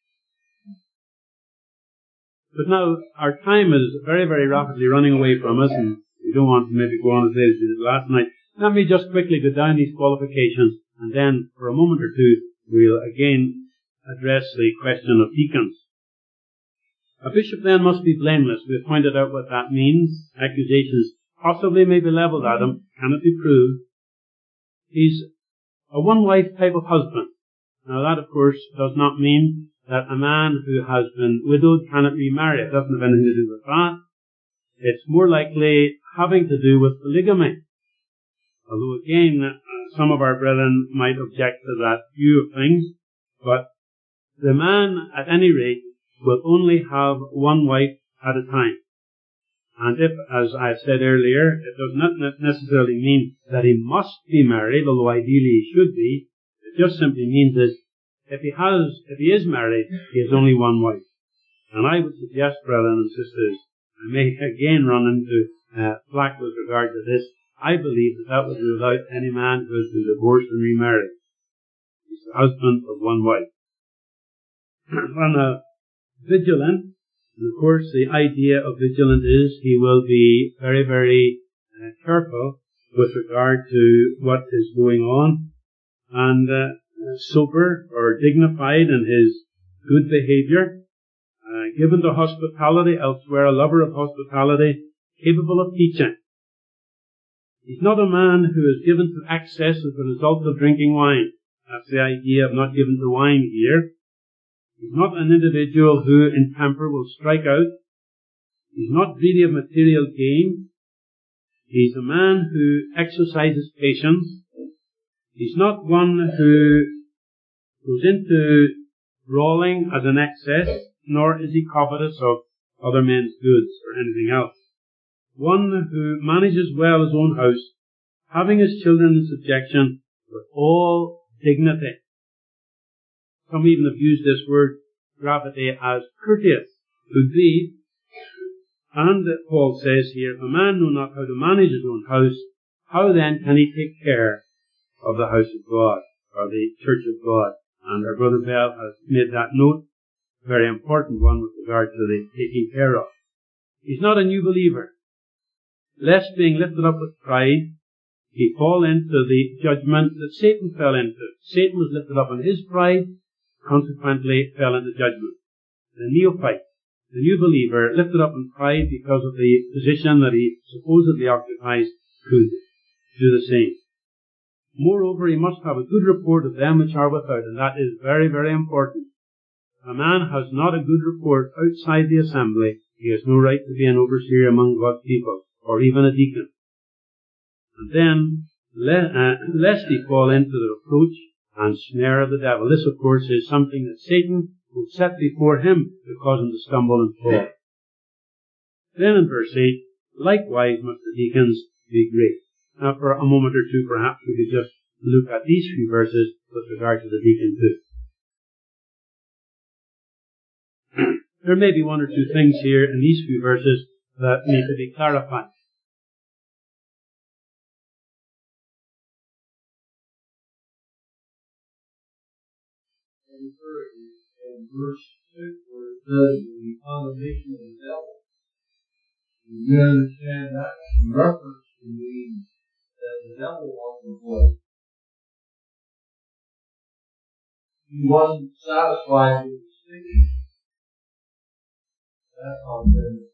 But now, our time is very, very rapidly running away from us, and we don't want to maybe go on as late as we did last night. Let me just quickly go down these qualifications, and then, for a moment or two, we'll again address the question of deacons. A bishop then must be blameless. We've pointed out what that means. Accusations possibly may be levelled at him, cannot be proved. He's a one-wife type of husband. Now that, of course, does not mean that a man who has been widowed cannot remarry. It doesn't have anything to do with that. It's more likely having to do with polygamy. Although again, some of our brethren might object to that view of things, but the man, at any rate, will only have one wife at a time. And if, as I said earlier, it does not necessarily mean that he must be married, although ideally he should be. It just simply means that if he is married, he has only one wife. And I would suggest, brethren and sisters, I may again run into flack with regard to this, I believe that would rule out any man who has been divorced and remarried. He's the husband of one wife. And vigilant, and of course the idea of vigilant is he will be very, very careful with regard to what is going on, and sober or dignified in his good behaviour, given to hospitality elsewhere, a lover of hospitality, capable of teaching. He's not a man who is given to excess as a result of drinking wine. That's the idea of not given to wine here. He's not an individual who in temper will strike out. He's not greedy of material gain. He's a man who exercises patience. He's not one who goes into brawling as an excess, nor is he covetous of other men's goods or anything else. One who manages well his own house, having his children in subjection with all dignity. Some even have used this word gravity as courteous, would be. And Paul says here, if a man know not how to manage his own house, how then can he take care of the house of God, or the church of God? And our brother Bell has made that note, very important one with regard to the taking care of. He's not a new believer. Lest being lifted up with pride, he fall into the judgment that Satan fell into. Satan was lifted up in his pride, consequently fell into judgment. The neophyte, the new believer, lifted up in pride because of the position that he supposedly occupies, could do the same. Moreover, he must have a good report of them which are without, and that is very, very important. If a man has not a good report outside the assembly, he has no right to be an overseer among God's people, or even a deacon. And then, lest he fall into the reproach and snare of the devil. This, of course, is something that Satan will set before him to cause him to stumble and fall. Then in verse 8, likewise must the deacons be great. Now, for a moment or two, perhaps we could just look at these few verses with regard to the deacon too. there may be one or two things here in these few verses that need to be clarified. In verse 6, where it says the condemnation of the devil, we understand that in reference to mean that the devil wasn't good. He wasn't satisfied with his thinking. That's how good.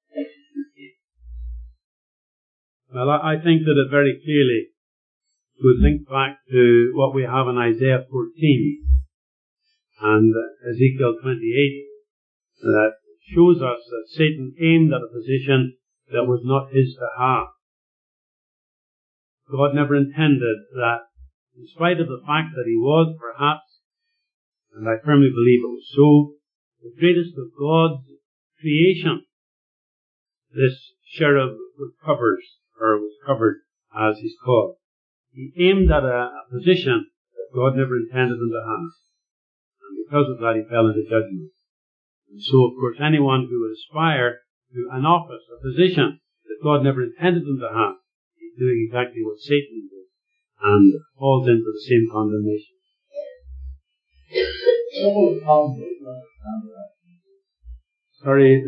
Well, I think that it very clearly would think back to what we have in Isaiah 14 and Ezekiel 28 that shows us that Satan aimed at a position that was not his to have. God never intended that, in spite of the fact that he was perhaps, and I firmly believe it was so, the greatest of God's creation, this cherub was covered as he's called. He aimed at a position that God never intended him to have. And because of that, he fell into judgment. And so, of course, anyone who would aspire to an office, a position that God never intended them to have, is doing exactly what Satan did and falls into the same condemnation. Sorry,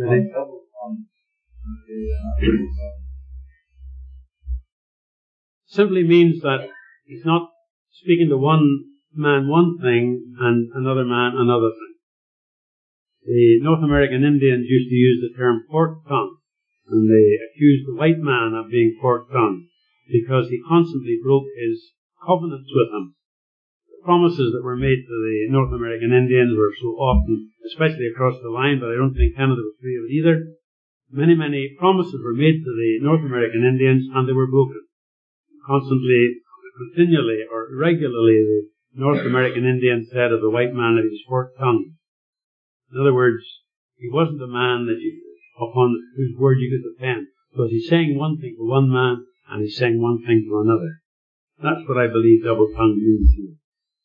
simply means that he's not speaking to one man one thing and another man another thing. The North American Indians used to use the term fork-tongue, and they accused the white man of being fork-tongued because he constantly broke his covenants with him. The promises that were made to the North American Indians were so often, especially across the line, but I don't think Canada was free of it either. Many, many promises were made to the North American Indians, and they were broken. Constantly, continually, or regularly, the North American Indians said of the white man that he was fork-tongued. In other words, he wasn't a man upon whose word you could depend, because he's saying one thing to one man, and he's saying one thing to another. That's what I believe double-tongued means here.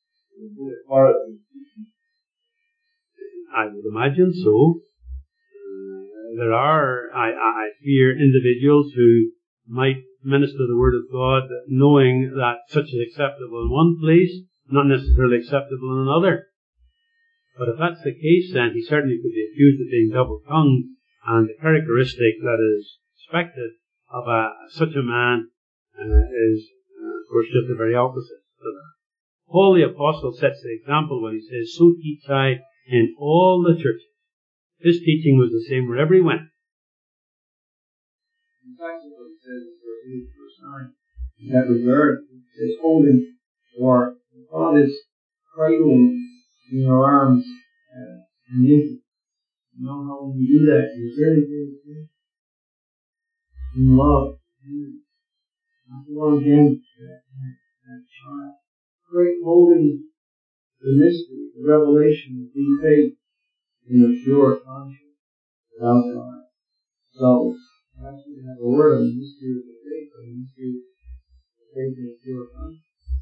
I would imagine so. There are, I fear, individuals who might minister the Word of God knowing that such is acceptable in one place, not necessarily acceptable in another. But if that's the case, then he certainly could be accused of being double-tongued, and the characteristic that is expected of such a man is, of course, just the very opposite. Paul the Apostle sets the example when he says, "So teach I in all the churches." His teaching was the same wherever he went. In fact, what it says in verse 9, in that regard, it says, holding, or God is cradling in your arms an infant. You know how when you do that, you're very, very good. In love, not to go against that child. Great holding the mystery, the revelation of being faith in a pure conscience without God. So, perhaps we have a word on the mystery of the faith, or the mystery of faith in a pure conscience.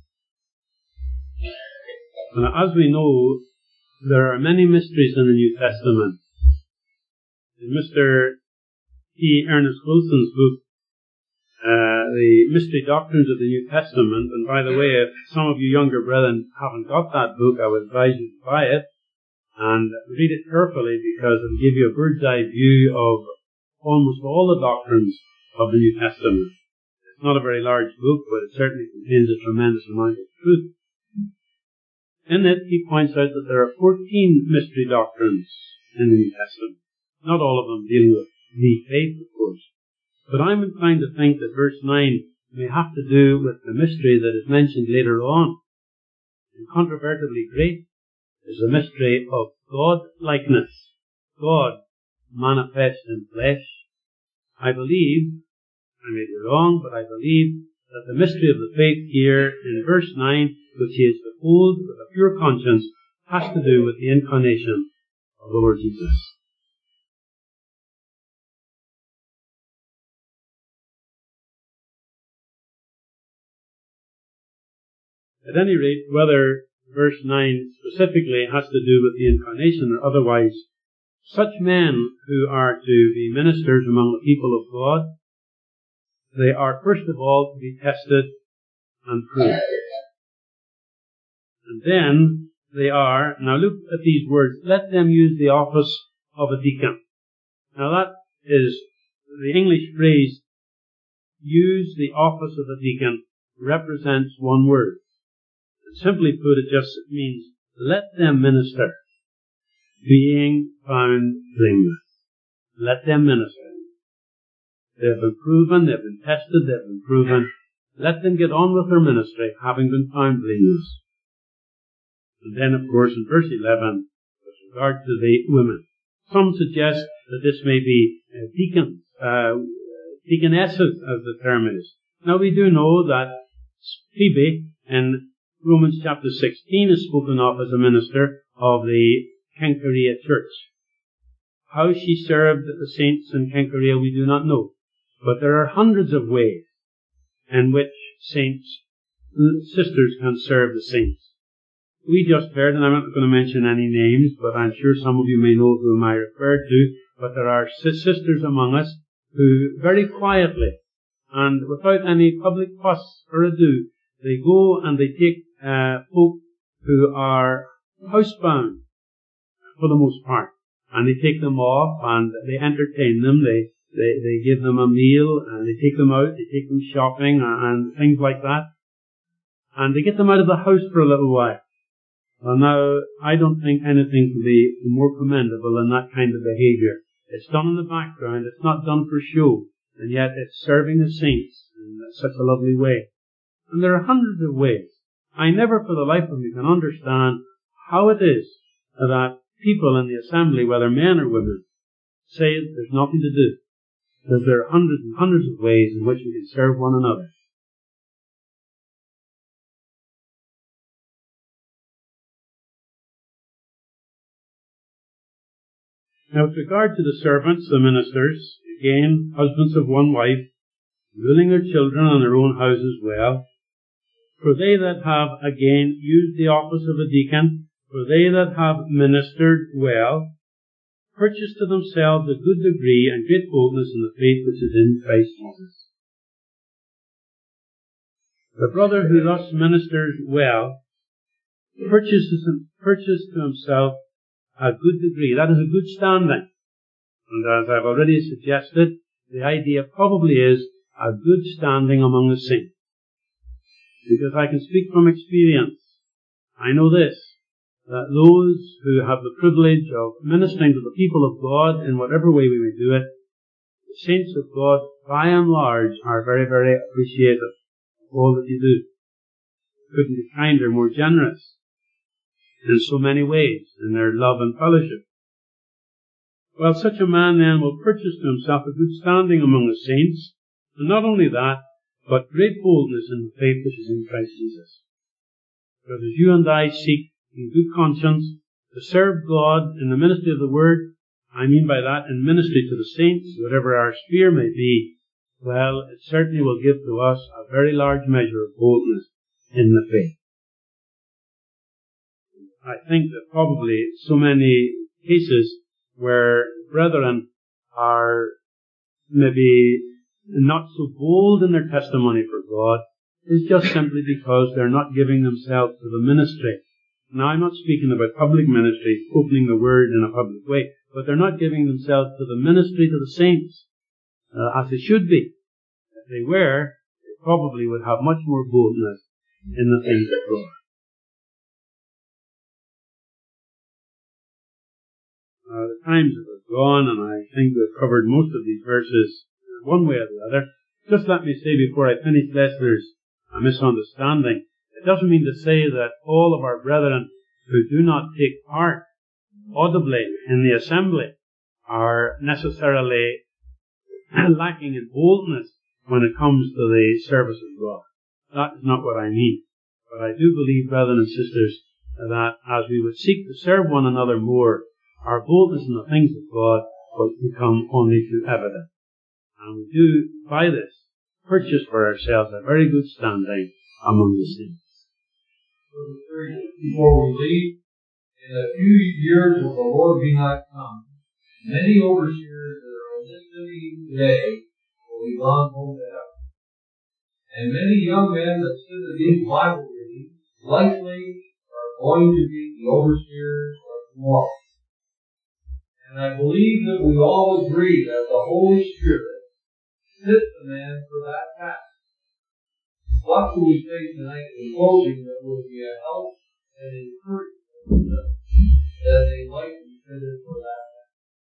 As we know, there are many mysteries in the New Testament. In Mr. T. Ernest Wilson's book, The Mystery Doctrines of the New Testament, and by the way, if some of you younger brethren haven't got that book, I would advise you to buy it and read it carefully, because it will give you a bird's eye view of almost all the doctrines of the New Testament. It's not a very large book, but it certainly contains a tremendous amount of truth. In it, he points out that there are 14 mystery doctrines in the New Testament. Not all of them dealing with the faith, of course. But I'm inclined to think that verse 9 may have to do with the mystery that is mentioned later on. Incontrovertibly great is the mystery of God-likeness. God manifest in flesh. I believe, I may be wrong, but I believe that the mystery of the faith here in verse 9, which he is to hold with a pure conscience, has to do with the incarnation of the Lord Jesus. At any rate, whether verse 9 specifically has to do with the incarnation or otherwise, such men who are to be ministers among the people of God, they are first of all to be tested and proved. And then they are, now look at these words, let them use the office of a deacon. Now that is the English phrase, use the office of a deacon, represents one word. And simply put, it just means let them minister, being found blameless. Let them minister. They have been proven, they've been tested, they've been proven. Let them get on with their ministry, having been found blameless. And then, of course, in verse 11, with regard to the women, some suggest that this may be deacons, deaconesses, as the term is. Now, we do know that Phoebe, in Romans chapter 16, is spoken of as a minister of the Cenchreae church. How she served the saints in Cenchreae, we do not know. But there are hundreds of ways in which sisters can serve the saints. We just heard, and I'm not going to mention any names, but I'm sure some of you may know whom I refer to, but there are sisters among us who very quietly and without any public fuss or ado, they go and they take folk who are housebound for the most part, and they take them off and they entertain them, they give them a meal, and they take them out, they take them shopping and things like that, and they get them out of the house for a little while. Well, now, I don't think anything can be more commendable than that kind of behaviour. It's done in the background, it's not done for show, and yet it's serving the saints in such a lovely way. And there are hundreds of ways. I never for the life of me can understand how it is that people in the assembly, whether men or women, say there's nothing to do. Because there are hundreds and hundreds of ways in which we can serve one another. Now, with regard to the servants, the ministers, again, husbands of one wife, ruling their children and their own houses well, for they that have, again, used the office of a deacon, for they that have ministered well, purchase to themselves a good degree and great boldness in the faith which is in Christ Jesus. The brother who thus ministers well purchases to himself a good degree. That is a good standing. And as I've already suggested, the idea probably is a good standing among the saints. Because I can speak from experience. I know this, that those who have the privilege of ministering to the people of God in whatever way we may do it, the saints of God, by and large, are very, very appreciative of all that you do. Couldn't be kinder, more generous in so many ways in their love and fellowship. Well, such a man then will purchase to himself a good standing among the saints, and not only that, but great boldness in the faith which is in Christ Jesus. Because as you and I seek in good conscience to serve God in the ministry of the Word, I mean by that in ministry to the saints, whatever our sphere may be, well, it certainly will give to us a very large measure of boldness in the faith. I think that probably so many cases where brethren are maybe not so bold in their testimony for God is just simply because they're not giving themselves to the ministry. Now, I'm not speaking about public ministry, opening the Word in a public way, but they're not giving themselves to the ministry to the saints as they should be. If they were, they probably would have much more boldness in the things of God. The times have gone, and I think we've covered most of these verses one way or the other. Just let me say before I finish, lest there's a misunderstanding, it doesn't mean to say that all of our brethren who do not take part audibly in the assembly are necessarily lacking in boldness when it comes to the service of God. That is not what I mean. But I do believe, brethren and sisters, that as we would seek to serve one another more, our boldness in the things of God will become only too evident. And we do, by this, purchase for ourselves a very good standing among the saints. Before we leave, in a few years will the Lord be not come, Many overseers that are on this meeting today will be gone home to heaven. And many young men that sit at these Bible readings likely are going to be the overseers of tomorrow. And I believe that we all agree that the Holy Spirit fits the man for that task. What do we say tonight in closing that will be a help and encouragement to them that they might be fitted for that task?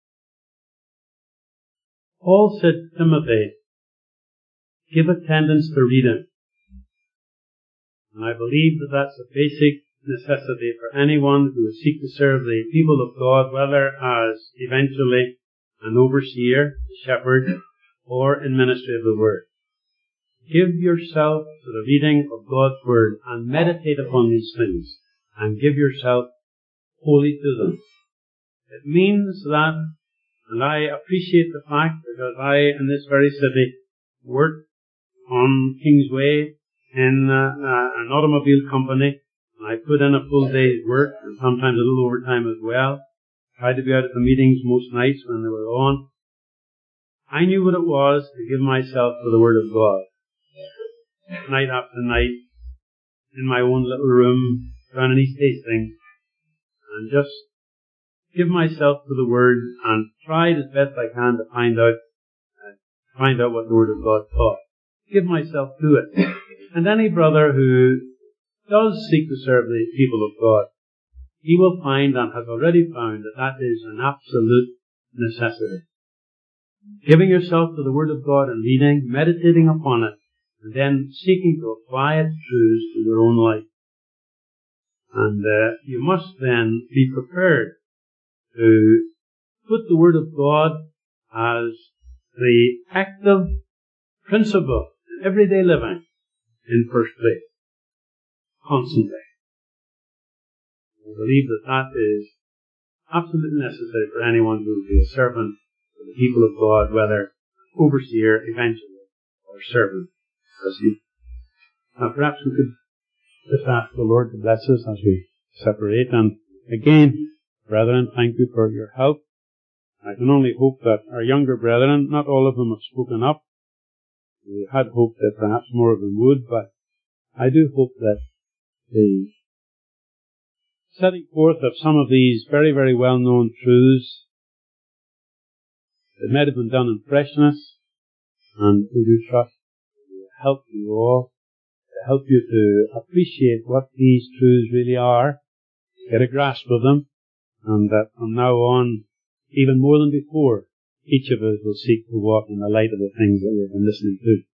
Paul said to Timothy, give attendance to reading. And I believe that that's a basic necessity for anyone who would seek to serve the people of God, whether as eventually an overseer, a shepherd, or in ministry of the Word. Give yourself to the reading of God's Word and meditate upon these things and give yourself wholly to them. It means that, and I appreciate the fact because I, in this very city, work on Kingsway in an automobile company, and I put in a full day's work and sometimes a little overtime as well. Tried to be out at the meetings most nights when they were on. I knew what it was to give myself to the Word of God. Night after night, in my own little room down in East Hastings, and just give myself to the Word and tried as best I can to find out what the Word of God taught. Give myself to it. And any brother who does seek to serve the people of God, he will find and has already found that that is an absolute necessity. Giving yourself to the Word of God and reading, meditating upon it, and then seeking to apply its truths to your own life. And you must then be prepared to put the Word of God as the active principle in everyday living in first place, constantly. I believe that that is absolutely necessary for anyone who will be a servant for the people of God, whether overseer eventually or servant as you. Now perhaps we could just ask the Lord to bless us as we separate. And again, brethren, thank you for your help. I can only hope that our younger brethren, not all of them have spoken up. We had hoped that perhaps more of them would, but I do hope that the setting forth of some of these very, very well-known truths that might have been done in freshness, and we do trust will help you all, to help you to appreciate what these truths really are, get a grasp of them, and that from now on, even more than before, each of us will seek to walk in the light of the things that we've been listening to.